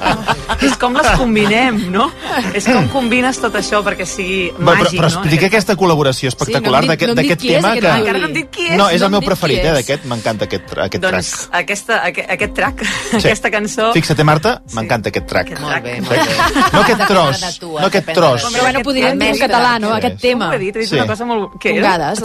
és com les combinem, no? És com combines tot això perquè sigui màgic, no? Però explica aquesta col·laboració espectacular d'aquest tema que... Encara no em dic qui és. No, és el meu preferit, d'aquest. M'encanta aquest track. Doncs aquest track, aquesta cançó... Fixa't, Marta, m'encanta aquest track. Molt bé. No aquest tros, no aquest tros. Però bueno, podríem dir en català, no? Aquest tema. He dit una cosa molt... Tongades.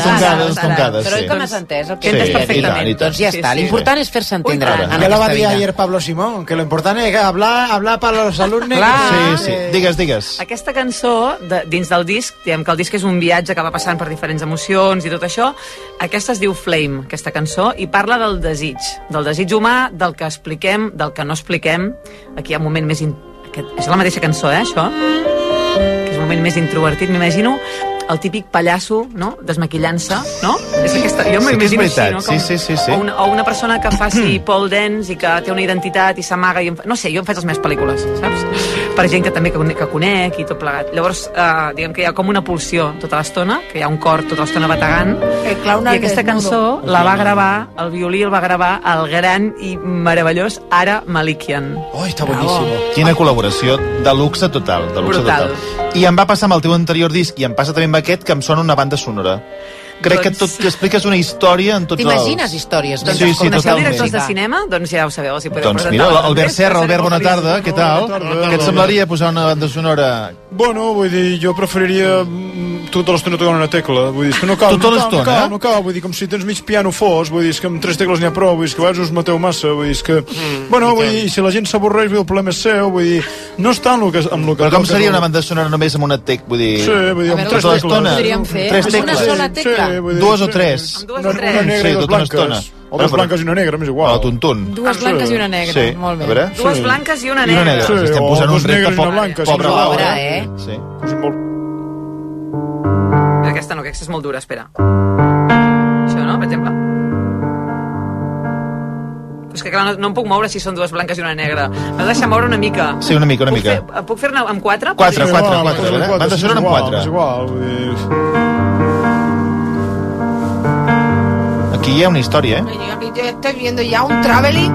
Però oi que m'has entès el que he entès perfectament. Doncs ja està, l'important és fer-se entendre. Ya lo va a decir ayer Pablo Simón, que lo importante es hablar para los alumnos. Sí. Digues. Aquesta cançó, dins del disc, diguem que el disc és un viatge que va passant per diferents emocions i tot això, aquesta es diu Flame, aquesta cançó, i parla del desig humà, del que expliquem, del que no expliquem. Aquí hi ha un moment més... És la mateixa cançó, això? Que és un moment més introvertit, m'imagino el típic pallasso, no?, desmaquillant-se, no? És aquesta, jo m'imagino així, no? Sí. O una persona que faci pole dance i que té una identitat i s'amaga i... No sé, jo em faig les meves pel·lícules, saps? Per gent que també que conec i tot plegat. Llavors, diguem que hi ha com una pulsió tota l'estona, que hi ha un cor tota l'estona bategant, i aquesta cançó la va gravar, el violí el va gravar el gran i meravellós Ara Malikian. Oh, està boníssim. Quina col·laboració de luxe total, Brutal. I em va passar amb el teu anterior disc, i em passa també amb aquest, que em sona una banda sonora. Crec que expliques una història en tots els... T'imagines històries? Sí, coneixeu directors de cinema? Doncs ja ho sabeu. Doncs mira, Albert Serra, Albert, bona tarda, què tal? Què et semblaria posar una banda sonora? Bueno, vull dir, jo preferiria tota l'estona tocant una tecla, vull dir, que no cal, no cal, vull dir, com si tens mig piano fos, vull dir, que amb 3 tecles n'hi ha prou, vull dir, que a vegades us mateu massa, vull dir, que... Bueno, vull dir, si la gent s'avorreix, el problema és seu, vull dir, no està amb lo que... Però com seria una banda sonora només amb una tecla, vull dir... Sí, vull dir, amb 3 tecles. 3 tecles. Una sola tecla. 2 o 3. Una negra i 2 blanques. O 2 blanques i una negra, m'és igual. O tuntun. 2 blanques i una negra, molt bé. 2 blanques i una negra. Sí, estem posant un repte pobre Laura. Sí. Aquesta no, que aquesta és molt dura, espera. Això, no, per exemple? Però és que clar, no em puc moure si són 2 blanques i una negra. M'ha de deixar moure una mica. Sí, una mica. Puc fer-ne amb 4? 4, van de sonar amb 4. És igual, Aquí hi ha una història, Aquí yo estoy viendo ya un traveling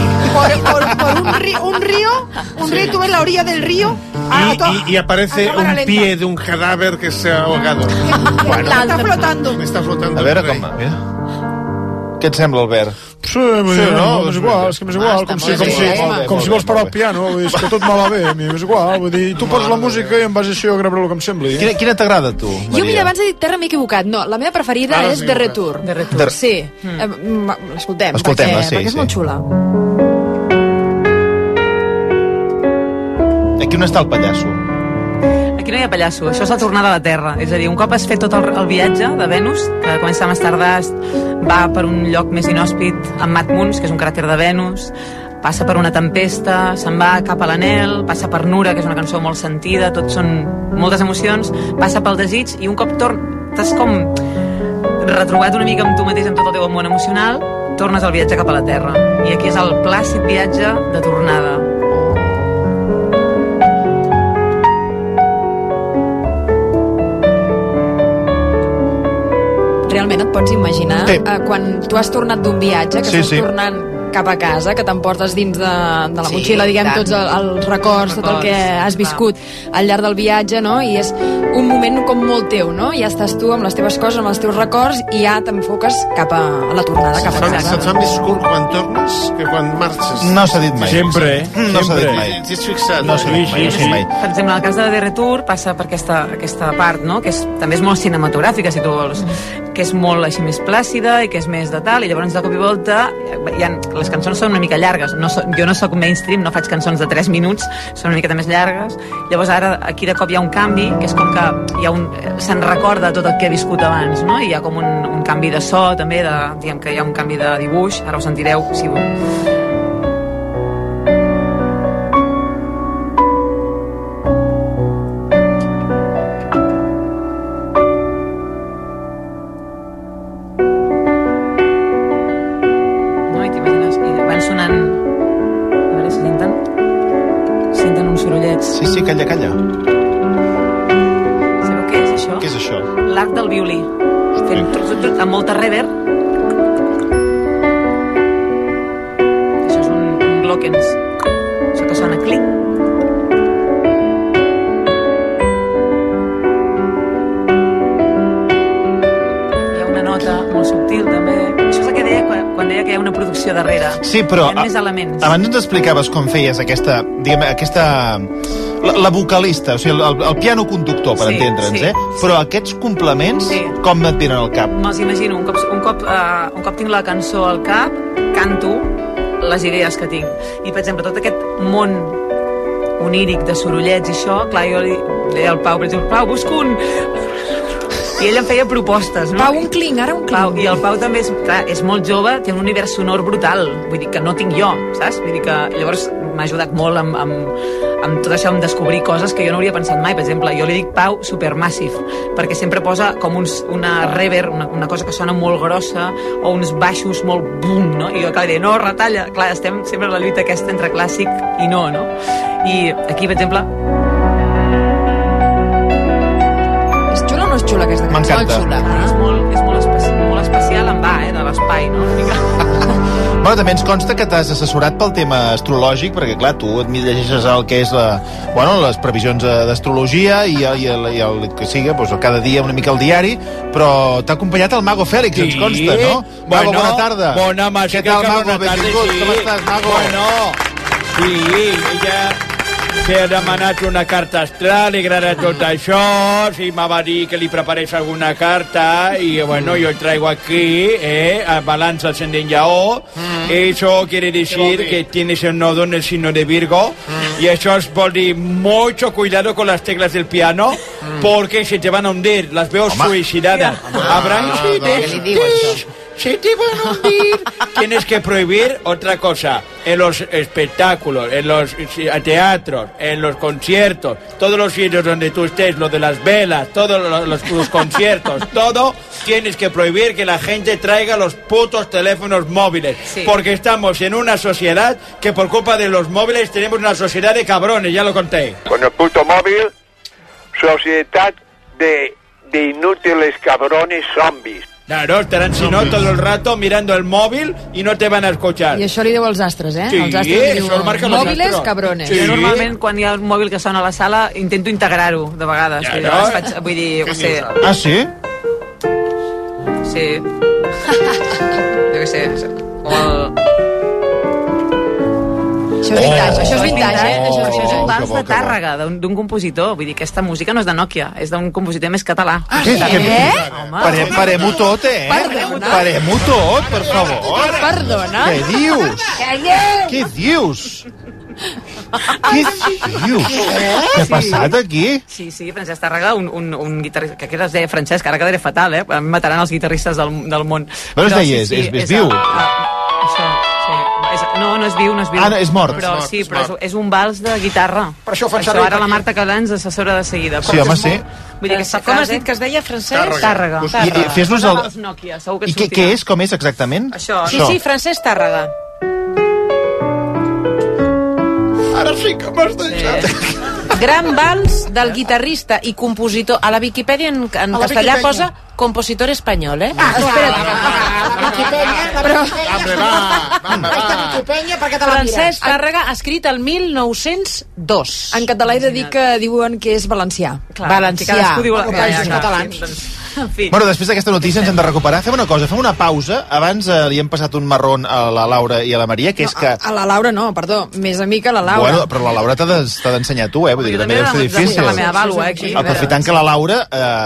por un río, y tú ves la orilla del río. Y aparece un pie de un cadáver que se ha ahogado. Está flotando. Està flotando. A veure com... Mira. Què et sembla, Albert? Sí, no, és igual, és igual, com si vols parar el piano, vull dir, és que tot me va bé, a mi és igual, vull dir, tu poses la música i en base a això gravaré el que em sembli. Quina t'agrada, tu, Maria? Jo, mira, abans he dit Terra, m'he equivocat. No, la meva preferida és The Retour. Sí. L'escoltem, perquè és molt xula. aquí on està el pallasso? Aquí no hi ha pallasso, això és la tornada a la Terra. És a dir, un cop has fet tot el viatge de Venus, que comença a Amsterdam, va per un lloc més inhòspit, amb Matmons, que és un cràter de Venus, passa per una tempesta, se'n va cap a l'anel, passa per Nura, que és una cançó molt sentida, tot són moltes emocions, passa pel desig, i un cop t'has com retrobat una mica amb tu mateix, amb tot el teu món emocional, tornes al viatge cap a la Terra. I aquí és el plàcid viatge de tornada. Realment et pots imaginar quan tu has tornat d'un viatge, que estàs tornant cap a casa, que t'emportes dins de la motxilla, diguem, tots els records, tot el que has viscut al llarg del viatge, no? I és un moment com molt teu, no? Ja estàs tu amb les teves coses, amb els teus records, i ja t'enfoques cap a la tornada, cap a casa. Se't fa més curt quan tornes que quan marxes? No s'ha dit mai. Sempre, No s'ha dit mai. T'hi has fixat? No s'ha dit mai. Per exemple, el cas de The Retour passa per aquesta part, no? Que també és molt cinematogràfica, si tu vols, que és molt així més plàcida i que és més de tal, i llavors de cop i volta les cançons són una mica llargues, jo no sóc mainstream, no faig cançons de 3 minuts, són una miqueta més llargues, llavors ara aquí de cop hi ha un canvi, que és com que se'n recorda tot el que he viscut abans, no? I hi ha com un canvi de so també, diguem que hi ha un canvi de dibuix, ara ho sentireu si calla. Sabeu què és això? Què és això? L'arc del violí. Fent amb molta reverb. Això és un Glockens. Això que sona clic. Hi ha una nota molt subtil també. Això és el que deia quan deia que hi ha una producció darrere. Sí, però hi ha més elements. Abans ens explicaves com feies aquesta la vocalista, o sigui, el piano conductor, per entendre'ns, però aquests complements, com et venen al cap? Me'ls imagino, un cop tinc la cançó al cap, canto les idees que tinc. I, per exemple, tot aquest món oníric de sorollets i això, clar, jo li deia al Pau, per exemple, Pau, busco un... I ell em feia propostes, no? Pau, un cling, ara un cling. I el Pau també és molt jove, té un univers sonor brutal, vull dir que no tinc jo, saps? Vull dir que llavors m'ha ajudat molt amb tot això, amb descobrir coses que jo no hauria pensat mai. Per exemple, jo li dic Pau Supermassive, perquè sempre posa com una reverb, una cosa que sona molt grossa, o uns baixos molt boom, no? I jo, clar, li deia, no, retalla. Clar, estem sempre a la lluita aquesta entre clàssic i no? I aquí, per exemple... És xula o no és xula aquesta cançó? M'encanta. És molt especial en va, de l'espai, no? Bueno, també ens consta que t'has assessorat pel tema astrològic, perquè, clar, tu et llegeixes el que és les previsions d'astrologia i el que siga, doncs, cada dia una mica al diari, però t'ha acompanyat el Mago Fèlix, ens consta, no? Mago, bona tarda. Bona, Què tal, Mago? Benvingut. Com estàs, Mago? Bueno, sí, ella t'ha demanat una carta astral, li agrada tot això, sí, me va dir que li preparés alguna carta, y bueno, yo traigo aquí, balanza ascendente Lleó, eso quiere decir que tienes el nodo en el signo de Virgo, y eso es por decir, mucho cuidado con las teclas del piano, porque se te van a hundir, las veo suicidadas. Habrán se te van a hundir. Tienes que prohibir otra cosa. En los espectáculos, en los teatros, en los conciertos, todos los sitios donde tú estés, lo de las velas, todos los conciertos, todo, tienes que prohibir que la gente traiga los putos teléfonos móviles. Sí. Porque estamos en una sociedad que por culpa de los móviles tenemos una sociedad de cabrones, ya lo conté. Con el puto móvil, sociedad de inútiles cabrones zombies. Claro, estarán si no todo el rato mirando el móvil y no te van a escuchar. I això li diu als astres, Sí, els astres li això marca los mòbiles, astros. cabrones. Sí. Jo normalment, quan hi ha un mòbil que sona a la sala, intento integrar-ho, de vegades. Ja, no? Vull dir, jo què sé... Ah, sí? Sí. Jo què sé. Això és vintage, això és vintage, Això és un vals de Tàrrega, d'un compositor. Vull dir, aquesta música no és de Nokia, és d'un compositor més català. Ah, sí? Parem-ho tot, Parem-ho tot, per favor. Perdona? Què dius? Què dius? Què dius? Què ha passat aquí? Sí, Francesc Tàrrega, un guitarrista, que es deia Francesc, ara quedaré fatal, em mataran els guitarristes del món. Però es deia, és viu? Això, sí. No és viu. Ah, no, és mort. Però sí, però és un vals de guitarra. Per això ara la Marta Calà ens assessora de seguida. Sí, home, sí. Vull dir, com has dit que es deia, Francesc? Tàrrega. I fes-nos el... I què és, com és exactament? Això. Sí, Francesc Tàrrega. Ara sí que m'has deixat. Gran vals del guitarrista i compositor. A la Viquipèdia en castellà posa compositor espanyol, Francesc Tàrrega ha escrit el 1902. En català he de dir que diuen que és valencià. Valencià. Cadascú diu catalans. Bueno, després d'aquesta notícia ens hem de recuperar. Fem una cosa, fem una pausa. Abans li hem passat un marrón a la Laura i a la Maria, que és que... A la Laura no, perdó, més a mi que a la Laura. Bueno, però la Laura t'ha d'ensenyar tu, Vull dir que també deu ser difícil. La meva vàlua, aquí. Aprofitant que la Laura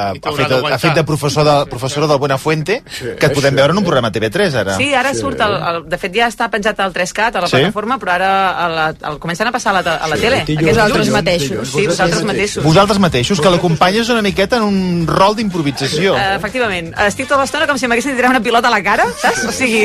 ha fet de professora del Buenafuente, que et podem veure en un programa TV3, ara. Sí, ara surt, de fet ja està penjat al 3CAT, a la plataforma, però ara comencen a passar a la tele. Vosaltres mateixos. Sí, vosaltres mateixos. Vosaltres mateixos, que l'acompanyes una miqueta en un rol d'improvisació. Efectivament. Estic tota l'estona com si m'haguessin tirat una pilota a la cara, saps? O sigui,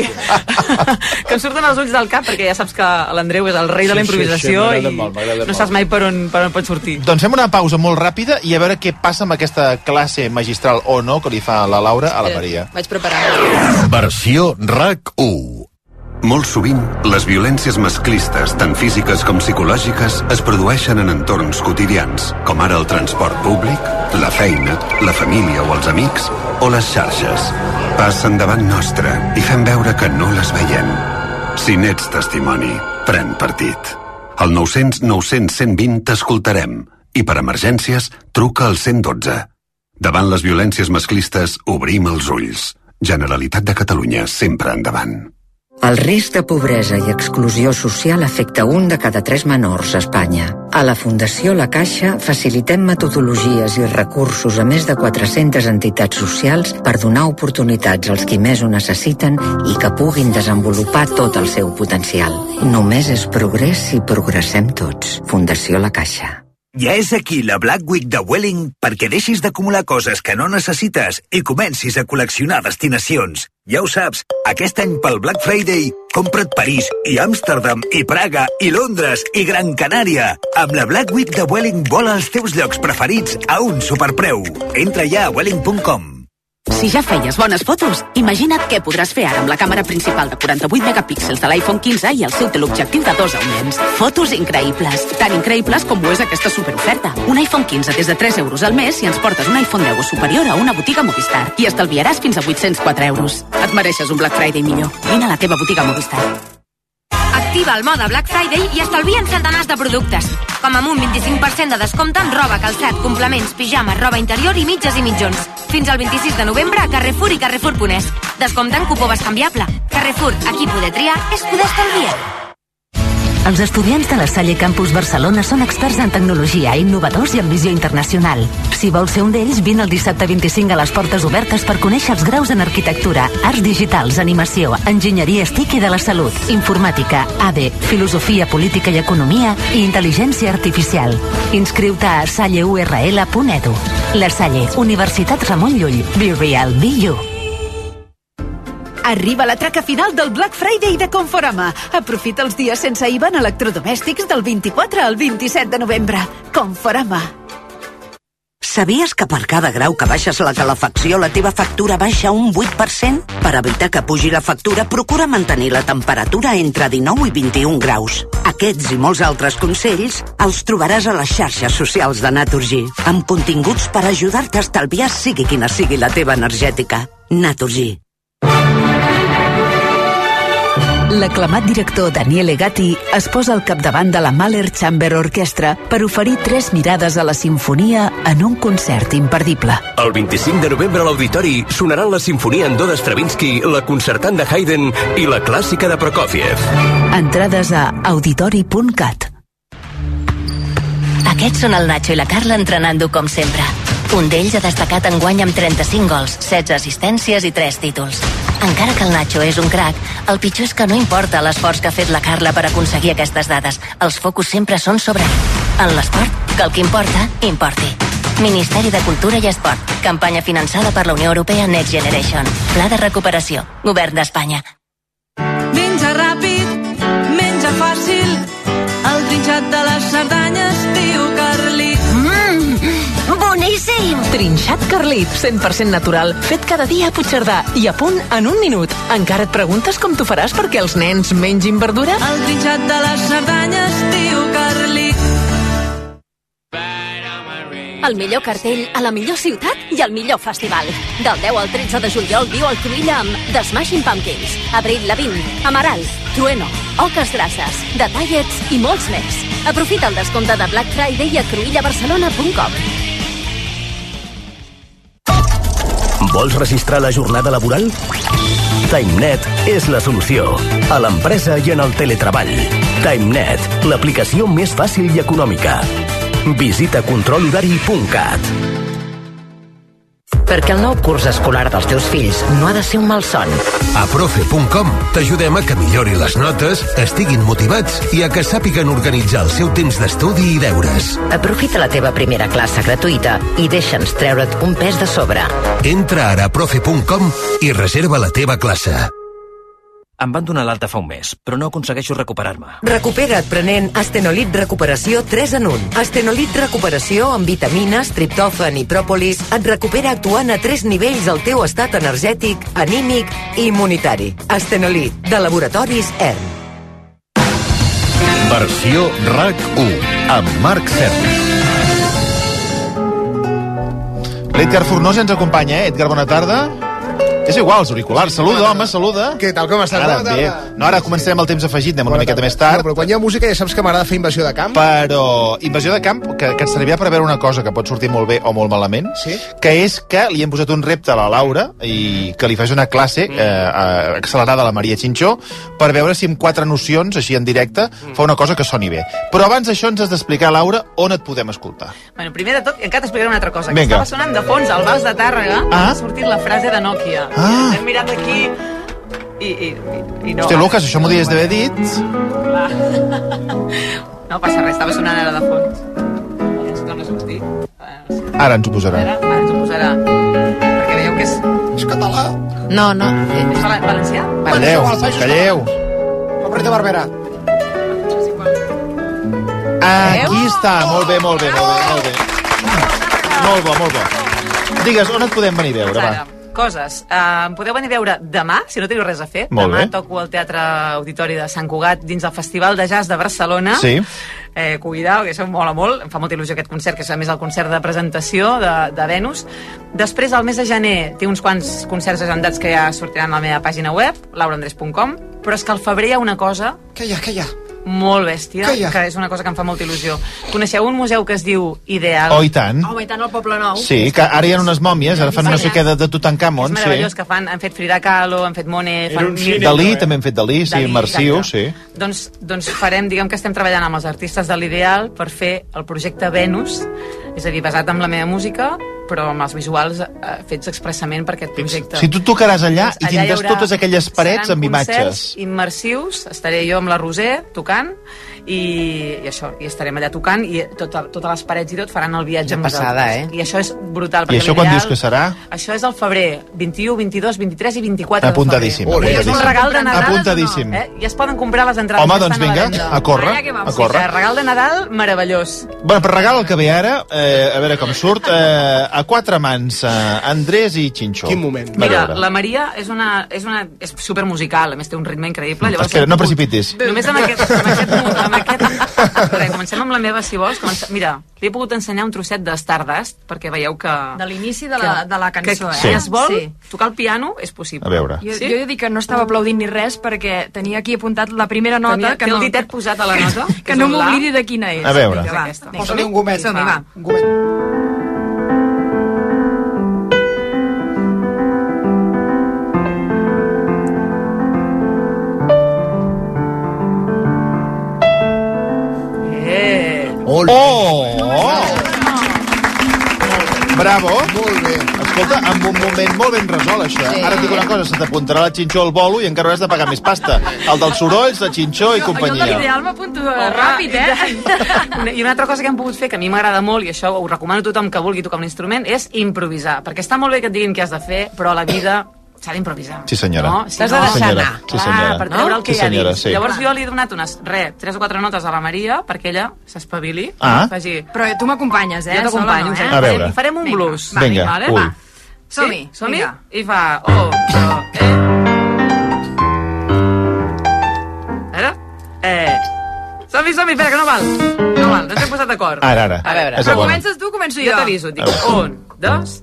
que em surten els ulls del cap, perquè ja saps que l'Andreu és el rei de la improvisació i no saps mai per on pot sortir. Doncs fem una pausa molt ràpida i a veure què passa amb aquesta classe magistral o no que li fa la Laura a la Maria. Vaig preparar. Versió RAC1. Molt sovint, les violències masclistes, tant físiques com psicològiques, es produeixen en entorns quotidians, com ara el transport públic, la feina, la família o els amics, o les xarxes. Passen davant nostre i fem veure que no les veiem. Si n'ets testimoni, pren partit. Al 900 900 120 t'escoltarem i per emergències truca al 112. Davant les violències masclistes, obrim els ulls. Generalitat de Catalunya, sempre endavant. El risc de pobresa i exclusió social afecta un de cada 3 menors a Espanya. A la Fundació La Caixa facilitem metodologies i recursos a més de 400 entitats socials per donar oportunitats als qui més ho necessiten i que puguin desenvolupar tot el seu potencial. Només és progrés si progressem tots. Fundació La Caixa. Ja és aquí la Black Week de Vueling perquè deixis d'acumular coses que no necessites i comencis a col·leccionar destinacions. Ja ho saps, aquest any pel Black Friday compra't París i Amsterdam i Praga i Londres i Gran Canària. Amb la Black Week de Vueling vola als teus llocs preferits a un superpreu. Entra ja a vueling.com. Si ja feies bones fotos, imagina't què podràs fer ara amb la càmera principal de 48 megapíxels de l'iPhone 15 i el seu teleobjectiu de 2 augments. Fotos increïbles, tan increïbles com ho és aquesta superoferta. Un iPhone 15 des de 3 euros al mes si ens portes un iPhone 10 o superior a una botiga Movistar i estalviaràs fins a 804 euros. Et mereixes un Black Friday millor. Vine a la teva botiga Movistar. Activa el mode Black Friday i estalvia en centenars de productes. Com amb un 25% de descompte en roba, calçat, complements, pijames, roba interior i mitges i mitjons. Fins al 26 de novembre a Carrefour i Carrefour.es. Descompte en cupó bescanviable. Carrefour, aquí poder triar és poder estalviar. Els estudiants de la Salle Campus Barcelona són experts en tecnologia, innovadors i amb visió internacional. Si vols ser un d'ells, vine el dissabte 25 a les portes obertes per conèixer els graus en arquitectura, arts digitals, animació, enginyeria TIC i de la salut, informàtica, AD, filosofia, política i economia i intel·ligència artificial. Inscriu-te a salleurl.edu. La Salle, Universitat Ramon Llull. Be real, be you. Arriba la traca final del Black Friday de Conforama. Aprofita els dies sense IVA en electrodomèstics del 24 al 27 de novembre. Conforama. Sabies que per cada grau que baixes la calefacció la teva factura baixa un 8%? Per evitar que pugi la factura, procura mantenir la temperatura entre 19 i 21 graus. Aquests i molts altres consells els trobaràs a les xarxes socials de Naturgy, amb continguts per ajudar-te a estalviar sigui quina sigui la teva energètica. Naturgy. L'aclamat director Daniele Gatti es posa al capdavant de la Mahler Chamber Orchestra per oferir 3 mirades a la sinfonia en un concert imperdible. El 25 de novembre a l'Auditori sonaran la sinfonia en do d'Stravinsky, la concertant de Haydn i la clàssica de Prokofiev. Entrades a auditori.cat. Aquests són el Nacho i la Carla entrenant-ho com sempre. Un d'ells ha destacat enguany amb 35 gols, 16 assistències i 3 títols. Encara que el Nacho és un crac, el pitjor és que no importa l'esforç que ha fet la Carla per aconseguir aquestes dades. Els focus sempre són sobre ell. En l'esport, que el que importa, importi. Ministeri de Cultura i Esport. Campanya finançada per la Unió Europea Next Generation. Pla de recuperació. Govern d'Espanya. Menja ràpid, menja fàcil, el trinxat de les Cerdanyes, tio Carlit. Boníssim! Trinxat Carlit, 100% natural, fet cada dia a Puigcerdà i a punt en un minut. Encara et preguntes com t'ho faràs perquè els nens mengin verdura? El trinxat de les Cerdanyes, tio Carlit. El millor cartell a la millor ciutat i el millor festival. Del 10 al 13 de juliol viu al Cruïlla amb The Smashing Pumpkins, Avril Lavigne, Amaral, Trueno, Oques Grasses, The Tallets i molts més. Aprofita el descompte de Black Friday a cruïllabarcelona.com. Vols registrar la jornada laboral? TimeNet és la solució. A l'empresa i en el teletreball. TimeNet, l'aplicació més fàcil i econòmica. Visita controlhorari.cat. Perquè el nou curs escolar dels teus fills no ha de ser un malson. A profe.com t'ajudem a que millori les notes, estiguin motivats i a que sàpiguen organitzar el seu temps d'estudi i deures. Aprofita la teva primera classe gratuïta i deixa'ns treure't un pes de sobre. Entra ara a profe.com i reserva la teva classe. Em van donar l'alta fa un mes, però no aconsegueixo recuperar-me. Recupera't prenent Astenolit Recuperació 3 en 1. Astenolit Recuperació amb vitamines, triptòfan i pròpolis et recupera actuant a 3 nivells el teu estat energètic, anímic i immunitari. Astenolit, de Laboratoris ERN. Versió RAC1 amb Marc Serra. L'Edgar Fornós ens acompanya, Edgar, bona tarda. És igual, els auriculars. Saluda, home, saluda. Què tal, com estàs? Ara, bé. No, ara començarem el temps afegit, anem una miqueta més tard. No, però quan hi ha música ja saps que m'agrada fer invasió de camp. Però invasió de camp, que et servirà per veure una cosa que pot sortir molt bé o molt malament, sí? Que és que li hem posat un repte a la Laura i que li faci una classe accelerada a la Maria Xinxó per veure si amb 4 nocions, així en directe, fa una cosa que soni bé. Però abans d'això ens has d'explicar, Laura, on et podem escoltar. Bueno, primer de tot, encara t'explicaré una altra cosa. Vinga. Que estava sonant de fons al Vals de Tàrrega, ha sortit la frase de Nokia. Hem mirat aquí i no... Hòstia, Lucas, això m'ho dies d'haver dit. No passa res, estava sonant ara de fons. Ara ens ho posarà. Ara ens ho posarà. Perquè veieu que és... És català. No. És valencià? Calleu. Compreta Barbera. Aquí està, molt bé. Molt bo. Digues, on et podem venir a veure, va? Coses. Em podeu venir a veure demà, si no teniu res a fer. Demà toco al Teatre Auditori de Sant Cugat dins el Festival de Jazz de Barcelona. Sí. Cuidao, que això em mola molt. Em fa molta il·lusió aquest concert, que és a més el concert de presentació de Venus. Després, al mes de gener, té uns quants concerts agendats que ja sortiran a la meva pàgina web, lauraandres.com, però és que al febrer hi ha una cosa... Què hi ha? Molt bèstia, que és una cosa que em fa molta il·lusió. Coneixeu un museu que es diu Ideal? Oh, i tant. I tant, al Poble Nou. Sí, que ara hi ha unes mòmies, ara fan no sé què de Tutankamon. És meravellós, que han fet Frida Kahlo, han fet Monet... Dalí, també hem fet Dalí, sí, Marciu, sí. Doncs farem, diguem que estem treballant amb els artistes de l'Ideal per fer el projecte Venus, és a dir, basat en la meva música, però amb els visuals fets expressament per aquest projecte. Si tu tocaràs allà i tindràs totes aquelles parets amb imatges. Seran concerts immersius, estaré jo amb la Roser tocant i això, i estarem allà tocant i totes les parets i tot faran el viatge amb nosaltres. I això és brutal. I això quan dius que serà? Això és al febrer, 21, 22, 23 i 24 Apuntadíssim. de febrer. És un regal de Nadal. Apuntadíssim. Ja es poden comprar les entrades. Home, doncs vinga, a córrer. Regal de Nadal meravellós. Bueno, per regal el que ve ara, a veure com surt, a 4 mans, Andrés i Xinxó. Quin moment. Mira, la Maria és supermusical, a més té un ritme increïble. Espera, no precipitis. Només amb aquest comencem amb la meva, si vols. Mira, li he pogut ensenyar un trosset de Stardust, perquè veieu que... De l'inici de la cançó, Si es vol, tocar el piano és possible. A veure. Jo he de dir que no estava aplaudint ni res, perquè tenia aquí apuntat la primera nota... Té el ditet posat a la nota. Que no m'oblidi de quina és. A veure. Posa-li un gomet. Va. Un gomet. Bravo. Molt bé. Escolta, amb un moment molt ben resolt, això. Sí. Ara et dic una cosa, se t'apuntarà la xinxó al bolo i encara hauràs de pagar més pasta. El dels sorolls, la xinxó i companyia. Jo de l'ideal m'apunto ràpid, I una altra cosa que hem pogut fer, que a mi m'agrada molt, i això ho recomano a tothom que vulgui tocar un instrument, és improvisar. Perquè està molt bé que et diguin què has de fer, però a la vida s'ha d'improvisar. Sí, senyora. No? T'has de deixar anar. Sí, senyora. Per treure el que hi ha dins. Sí. Llavors jo li he donat unes 3 o 4 notes a la Maria perquè ella s'espavili. Faci... Però tu m'acompanyes, Jo t'acompanyo. No, A veure. Farem un blues. Vinga, vale? ui. Som-hi. Som-hi? I fa... Som-hi, espera, que no val. No val, no ens hem posat d'acord. Ara. A veure. Però comences tu, començo jo. Jo t'aviso, dic 1, 2,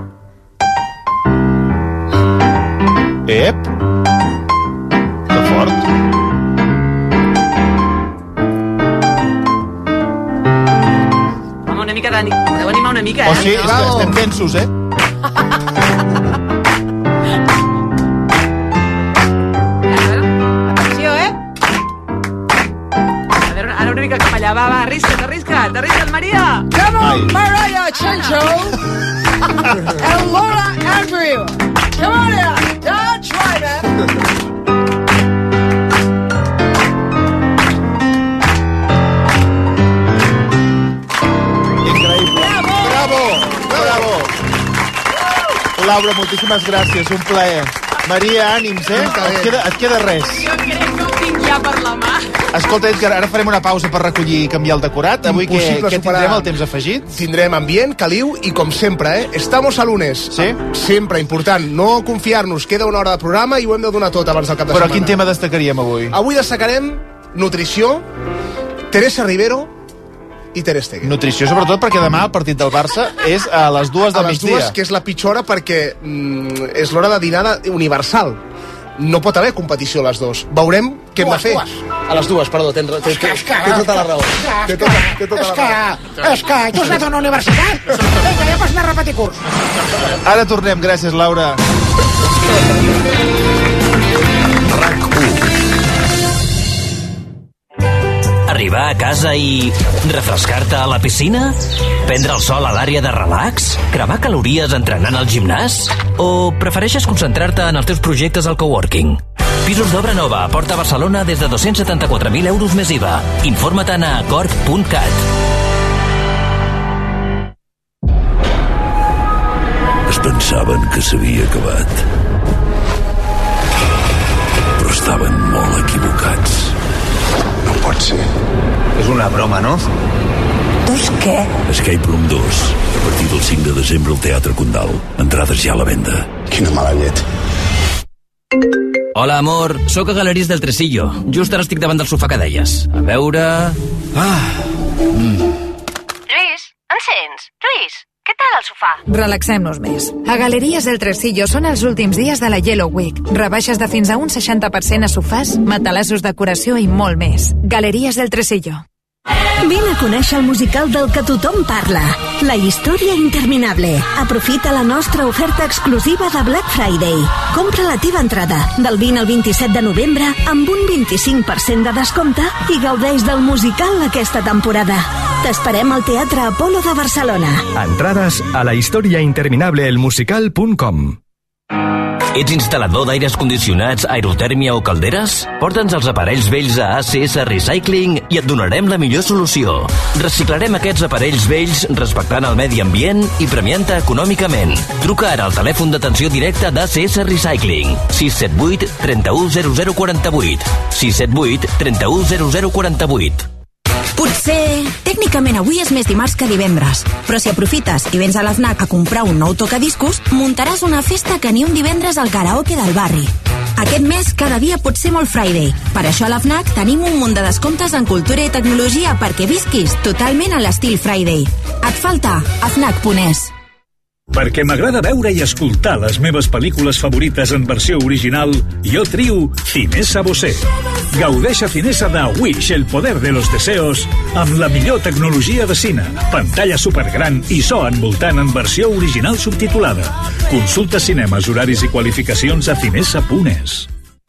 Ep. Que fort. Home, una mica d'ànim. Podeu animar una mica, O sigui, és que estem tensos, Atenció, A veure, ara una mica cap allà. Va, arrisca't, Maria. Come on, Mariah Chencho. And Laura Andrew. Come on here. Don't try that. Laura, moltíssimes gràcies, un plaer. Maria, ànims, Et queda res. Jo crec que ho tinc ja per la mà. Escolta, Edgar, ara farem una pausa per recollir i canviar el decorat. Avui què tindrem, el temps afegit? Tindrem ambient, caliu i, com sempre, estamos a lunes. Sí? Sempre, important. No confiar-nos. Queda una hora de programa i ho hem de donar tot abans del cap de setmana. Però quin tema destacaríem avui? Avui destacarem nutrició, Teresa Rivero i Ter Stegen. Nutrició, sobretot perquè demà el partit del Barça és a les 2 del migdia. A les 2, que és la pitjor hora perquè és l'hora de dinada universal. No pot haver competició a les 2. Veurem què hem de fer. A les 2, perdó, té tota la raó. Té tota la raó. És que tu has anat a una universitat? Vinga, ja pots anar a repetir curs. Ara tornem, gràcies, Laura. Arribar a casa i refrescar-te a la piscina? Prendre el sol a l'àrea de relax? Cremar calories entrenant al gimnàs? O prefereixes concentrar-te en els teus projectes al coworking? Pisos d'obra nova a Porta Barcelona des de 274.000 euros més IVA. Informa-te'n a corp.cat. Es pensaven que s'havia acabat. Però estaven molt equivocats. No pot ser. És una broma, no? Doncs què? Escape Room 2. A partir del 5 de desembre al Teatre Condal. Entrades ja a la venda. Quina mala llet. Hola, amor. Sóc a Galeries del Tresillo. Just ara estic davant del sofà que deies. A veure... Lluís, encens. Lluís, què tal el sofà? Relaxem-nos més. A Galeries del Tresillo són els últims dies de la Yellow Week. Rebaixes de fins a un 60% a sofàs, matalassos, decoració i molt més. Galeries del Tresillo. Vine a conèixer el musical del que tothom parla, La història interminable. Aprofita la nostra oferta exclusiva de Black Friday. Compra la teva entrada del 20 al 27 de novembre amb un 25% de descompte i gaudeix del musical aquesta temporada. T'esperem al Teatre Apolo de Barcelona. Entrades a lahistoriainterminableelmusical.com. Ets instal·lador d'aires condicionats, aerotèrmia o calderes? Porta'ns els aparells vells a ACS Recycling i et donarem la millor solució. Reciclarem aquests aparells vells respectant el medi ambient i premiant-te econòmicament. Truca ara al telèfon d'atenció directa d'ACS Recycling. 678 31 0048. 678 31 0048. Potser, tècnicament avui és més dimarts que divendres, però si aprofites i vens a la FNAC a comprar un nou tocadiscos, muntaràs una festa que ni un divendres al karaoke del barri. Aquest mes cada dia pot ser molt Friday. Per això a la FNAC tenim un munt de descomptes en cultura i tecnologia perquè visquis totalment a l'estil Friday. Et falta a FNAC.es. Perquè m'agrada veure i escoltar les meves pel·lícules favorites en versió original, jo trio Cinesa Bosé. Gaudeix a Cinesa de Wish, el poder de los deseos, amb la millor tecnologia de cine, pantalla supergran i so envoltant en versió original subtitulada. Consulta cinemes, horaris i qualificacions a cinesa.es.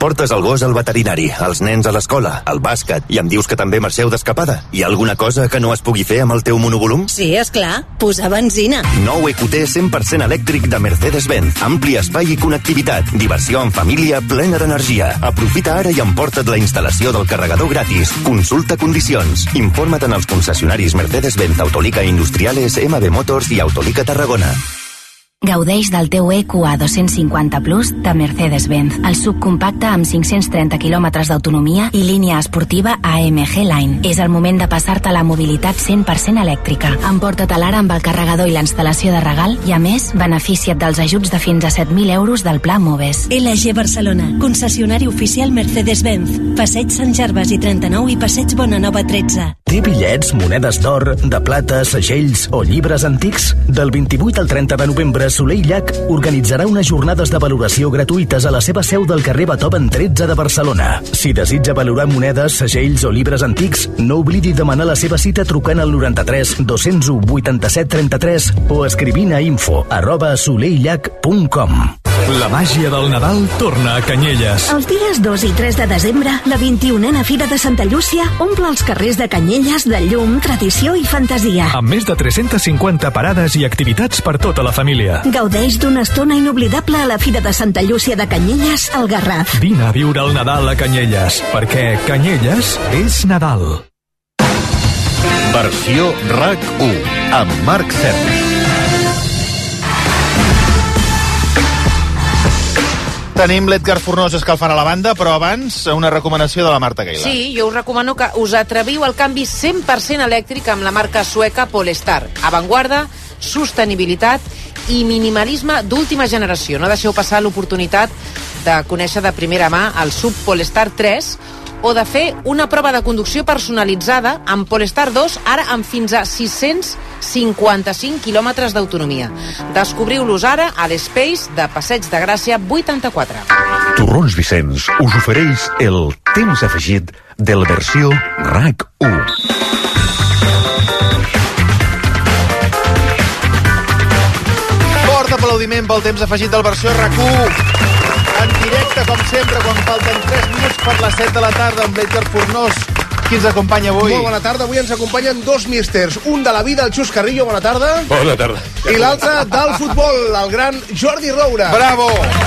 Portes el gos al veterinari, els nens a l'escola, al bàsquet, i em dius que també marxeu d'escapada. Hi ha alguna cosa que no es pugui fer amb el teu monovolum? Sí, esclar, posar benzina. Nou EQT 100% elèctric de Mercedes-Benz. Ampli espai i connectivitat. Diversió en família plena d'energia. Aprofita ara i emporta't la instal·lació del carregador gratis. Consulta condicions. Informa't en els concessionaris Mercedes-Benz Autolica Industriales, MB Motors i Autolica Tarragona. Gaudeix del teu EQA 250 Plus de Mercedes-Benz, el subcompacte amb 530 km d'autonomia i línia esportiva AMG Line. És el moment de passar-te a la mobilitat 100% elèctrica. Emporta-te l'ara amb el carregador i la instal·lació de regal i, a més, beneficia't dels ajuts de fins a 7.000 euros del Pla Moves. LG Barcelona, concessionari oficial Mercedes-Benz. Passeig Sant Gervas i 39 i Passeig Bonanova 13. Té bitllets, monedes d'or, de plata, segells o llibres antics? Del 28 al 30 de novembre, Soler i Llach organitzarà unes jornades de valoració gratuïtes a la seva seu del carrer Beethoven 13 de Barcelona. Si desitja valorar monedes, segells o llibres antics, no oblidi demanar la seva cita trucant al 93 201 87 33 o escrivint a info@solerillag.com. La màgia del Nadal torna a Canyelles. Els dies 2 i 3 de desembre, la 21a Fira de Santa Llúcia omple els carrers de Canyelles de llum, tradició i fantasia. Amb més de 350 parades i activitats per tota la família. Gaudeix d'una estona inoblidable a la Fira de Santa Llúcia de Canyelles, al Garraf. Vine a viure el Nadal a Canyelles, perquè Canyelles és Nadal. Versió RAC1 amb Marc Sergi. Tenim l'Edgar Fornós escalfant a la banda, però abans una recomanació de la Marta Gailà. Sí, jo us recomano que us atreviu al canvi 100% elèctric amb la marca sueca Polestar. Avantguarda, sostenibilitat i minimalisme d'última generació. No deixeu passar l'oportunitat de conèixer de primera mà el SUV Polestar 3 o de fer una prova de conducció personalitzada amb Polestar 2, ara amb fins a 655 quilòmetres d'autonomia. Descobriu-los ara a l'Space de Passeig de Gràcia 84. Torrons Vicenç us ofereix el temps afegit de la versió RAC1. Fort aplaudiment pel temps afegit del versió RAC1. En directe, com sempre, quan falten 3 minuts per les 7 de la tarda, amb l'Edgar Fornós. Qui ens acompanya avui? Molt bona tarda. Avui ens acompanyen dos místers. Un de la vida, el Xus Carrillo, bona tarda. Bona tarda. I l'altre del futbol, el gran Jordi Roura. Bravo!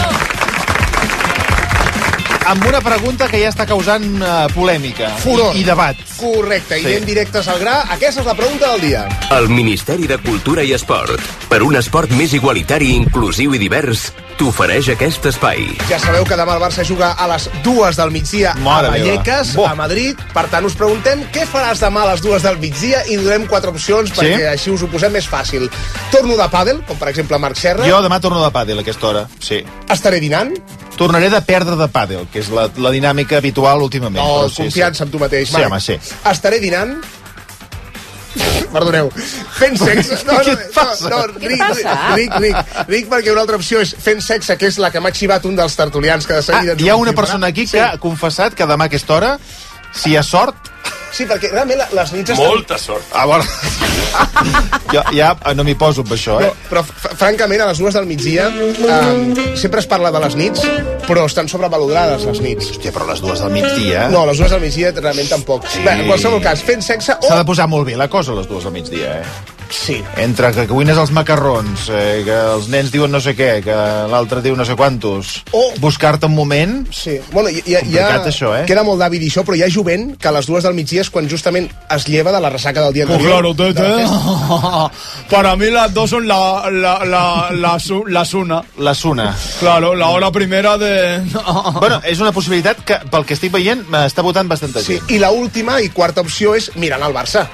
Amb una pregunta que ja està causant polèmica. Furor. I debat. Correcte, i anem directes al gra. Aquesta és la pregunta del dia. El Ministeri de Cultura i Esport, per un esport més igualitari, inclusiu i divers, t'ofereix aquest espai. Ja sabeu que demà el Barça juga a les 2 del migdia a Vallecas, a Madrid. Per tant, us preguntem què faràs demà a les 2 del migdia i donem 4 opcions perquè així us ho posem més fàcil. Torno de pàdel, com per exemple Marc Serra. Jo demà torno de pàdel a aquesta hora, sí. Estaré dinant. Tornaré de perdre de pàdel, que és la dinàmica habitual últimament. No, confiança amb tu mateix, Marc. Sí, home, sí. Estaré dinant. Perdoneu, fent sexe. Què et passa? Ric, perquè una altra opció és fent sexe, que és la que m'ha xivat un dels tertulians que de seguida... Hi ha una persona aquí que ha confessat que demà a aquesta hora, si hi ha sort... Sí, perquè realment les nits estan... Molta sort. Ah, bueno. Jo ja no m'hi poso amb això, No, però, francament, a les 2 del migdia sempre es parla de les nits, però estan sobrevalorades les nits. Hòstia, però a les 2 del migdia... No, a les 2 del migdia realment tampoc. Sí. Bé, en qualsevol cas, fent sexe o... S'ha de posar molt bé la cosa a les 2 del migdia, Sí. Entre que cuines els macarrons, que els nens diuen no sé què, que l'altre diu no sé quantos... Buscar-te un moment... Sí. Bueno, complicat, això, Queda molt d'àvid això, però hi ha jovent que a les 2 del migdia és quan justament es lleva de la ressaca del dia anterior. Claro, Tete. Para mí las dos son la suna. La suna. Claro, la hora primera de... Bueno, és una possibilitat que, pel que estic veient, m'està votant bastanta gent. Sí, i l'última i quarta opció és mirant el Barça.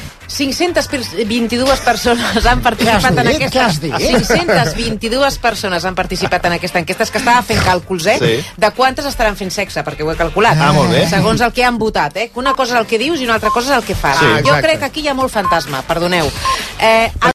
522 persones han participat en aquesta... 522 persones han participat en aquesta enquesta, que estava fent càlculs, Sí. de quantes estaran fent sexe, perquè ho he calculat. Ah, molt bé. Segons el que han votat, Una cosa és el que dius i una altra cosa és el que fas. Sí, Jo exacte. crec que aquí hi ha molt fantasma, perdoneu.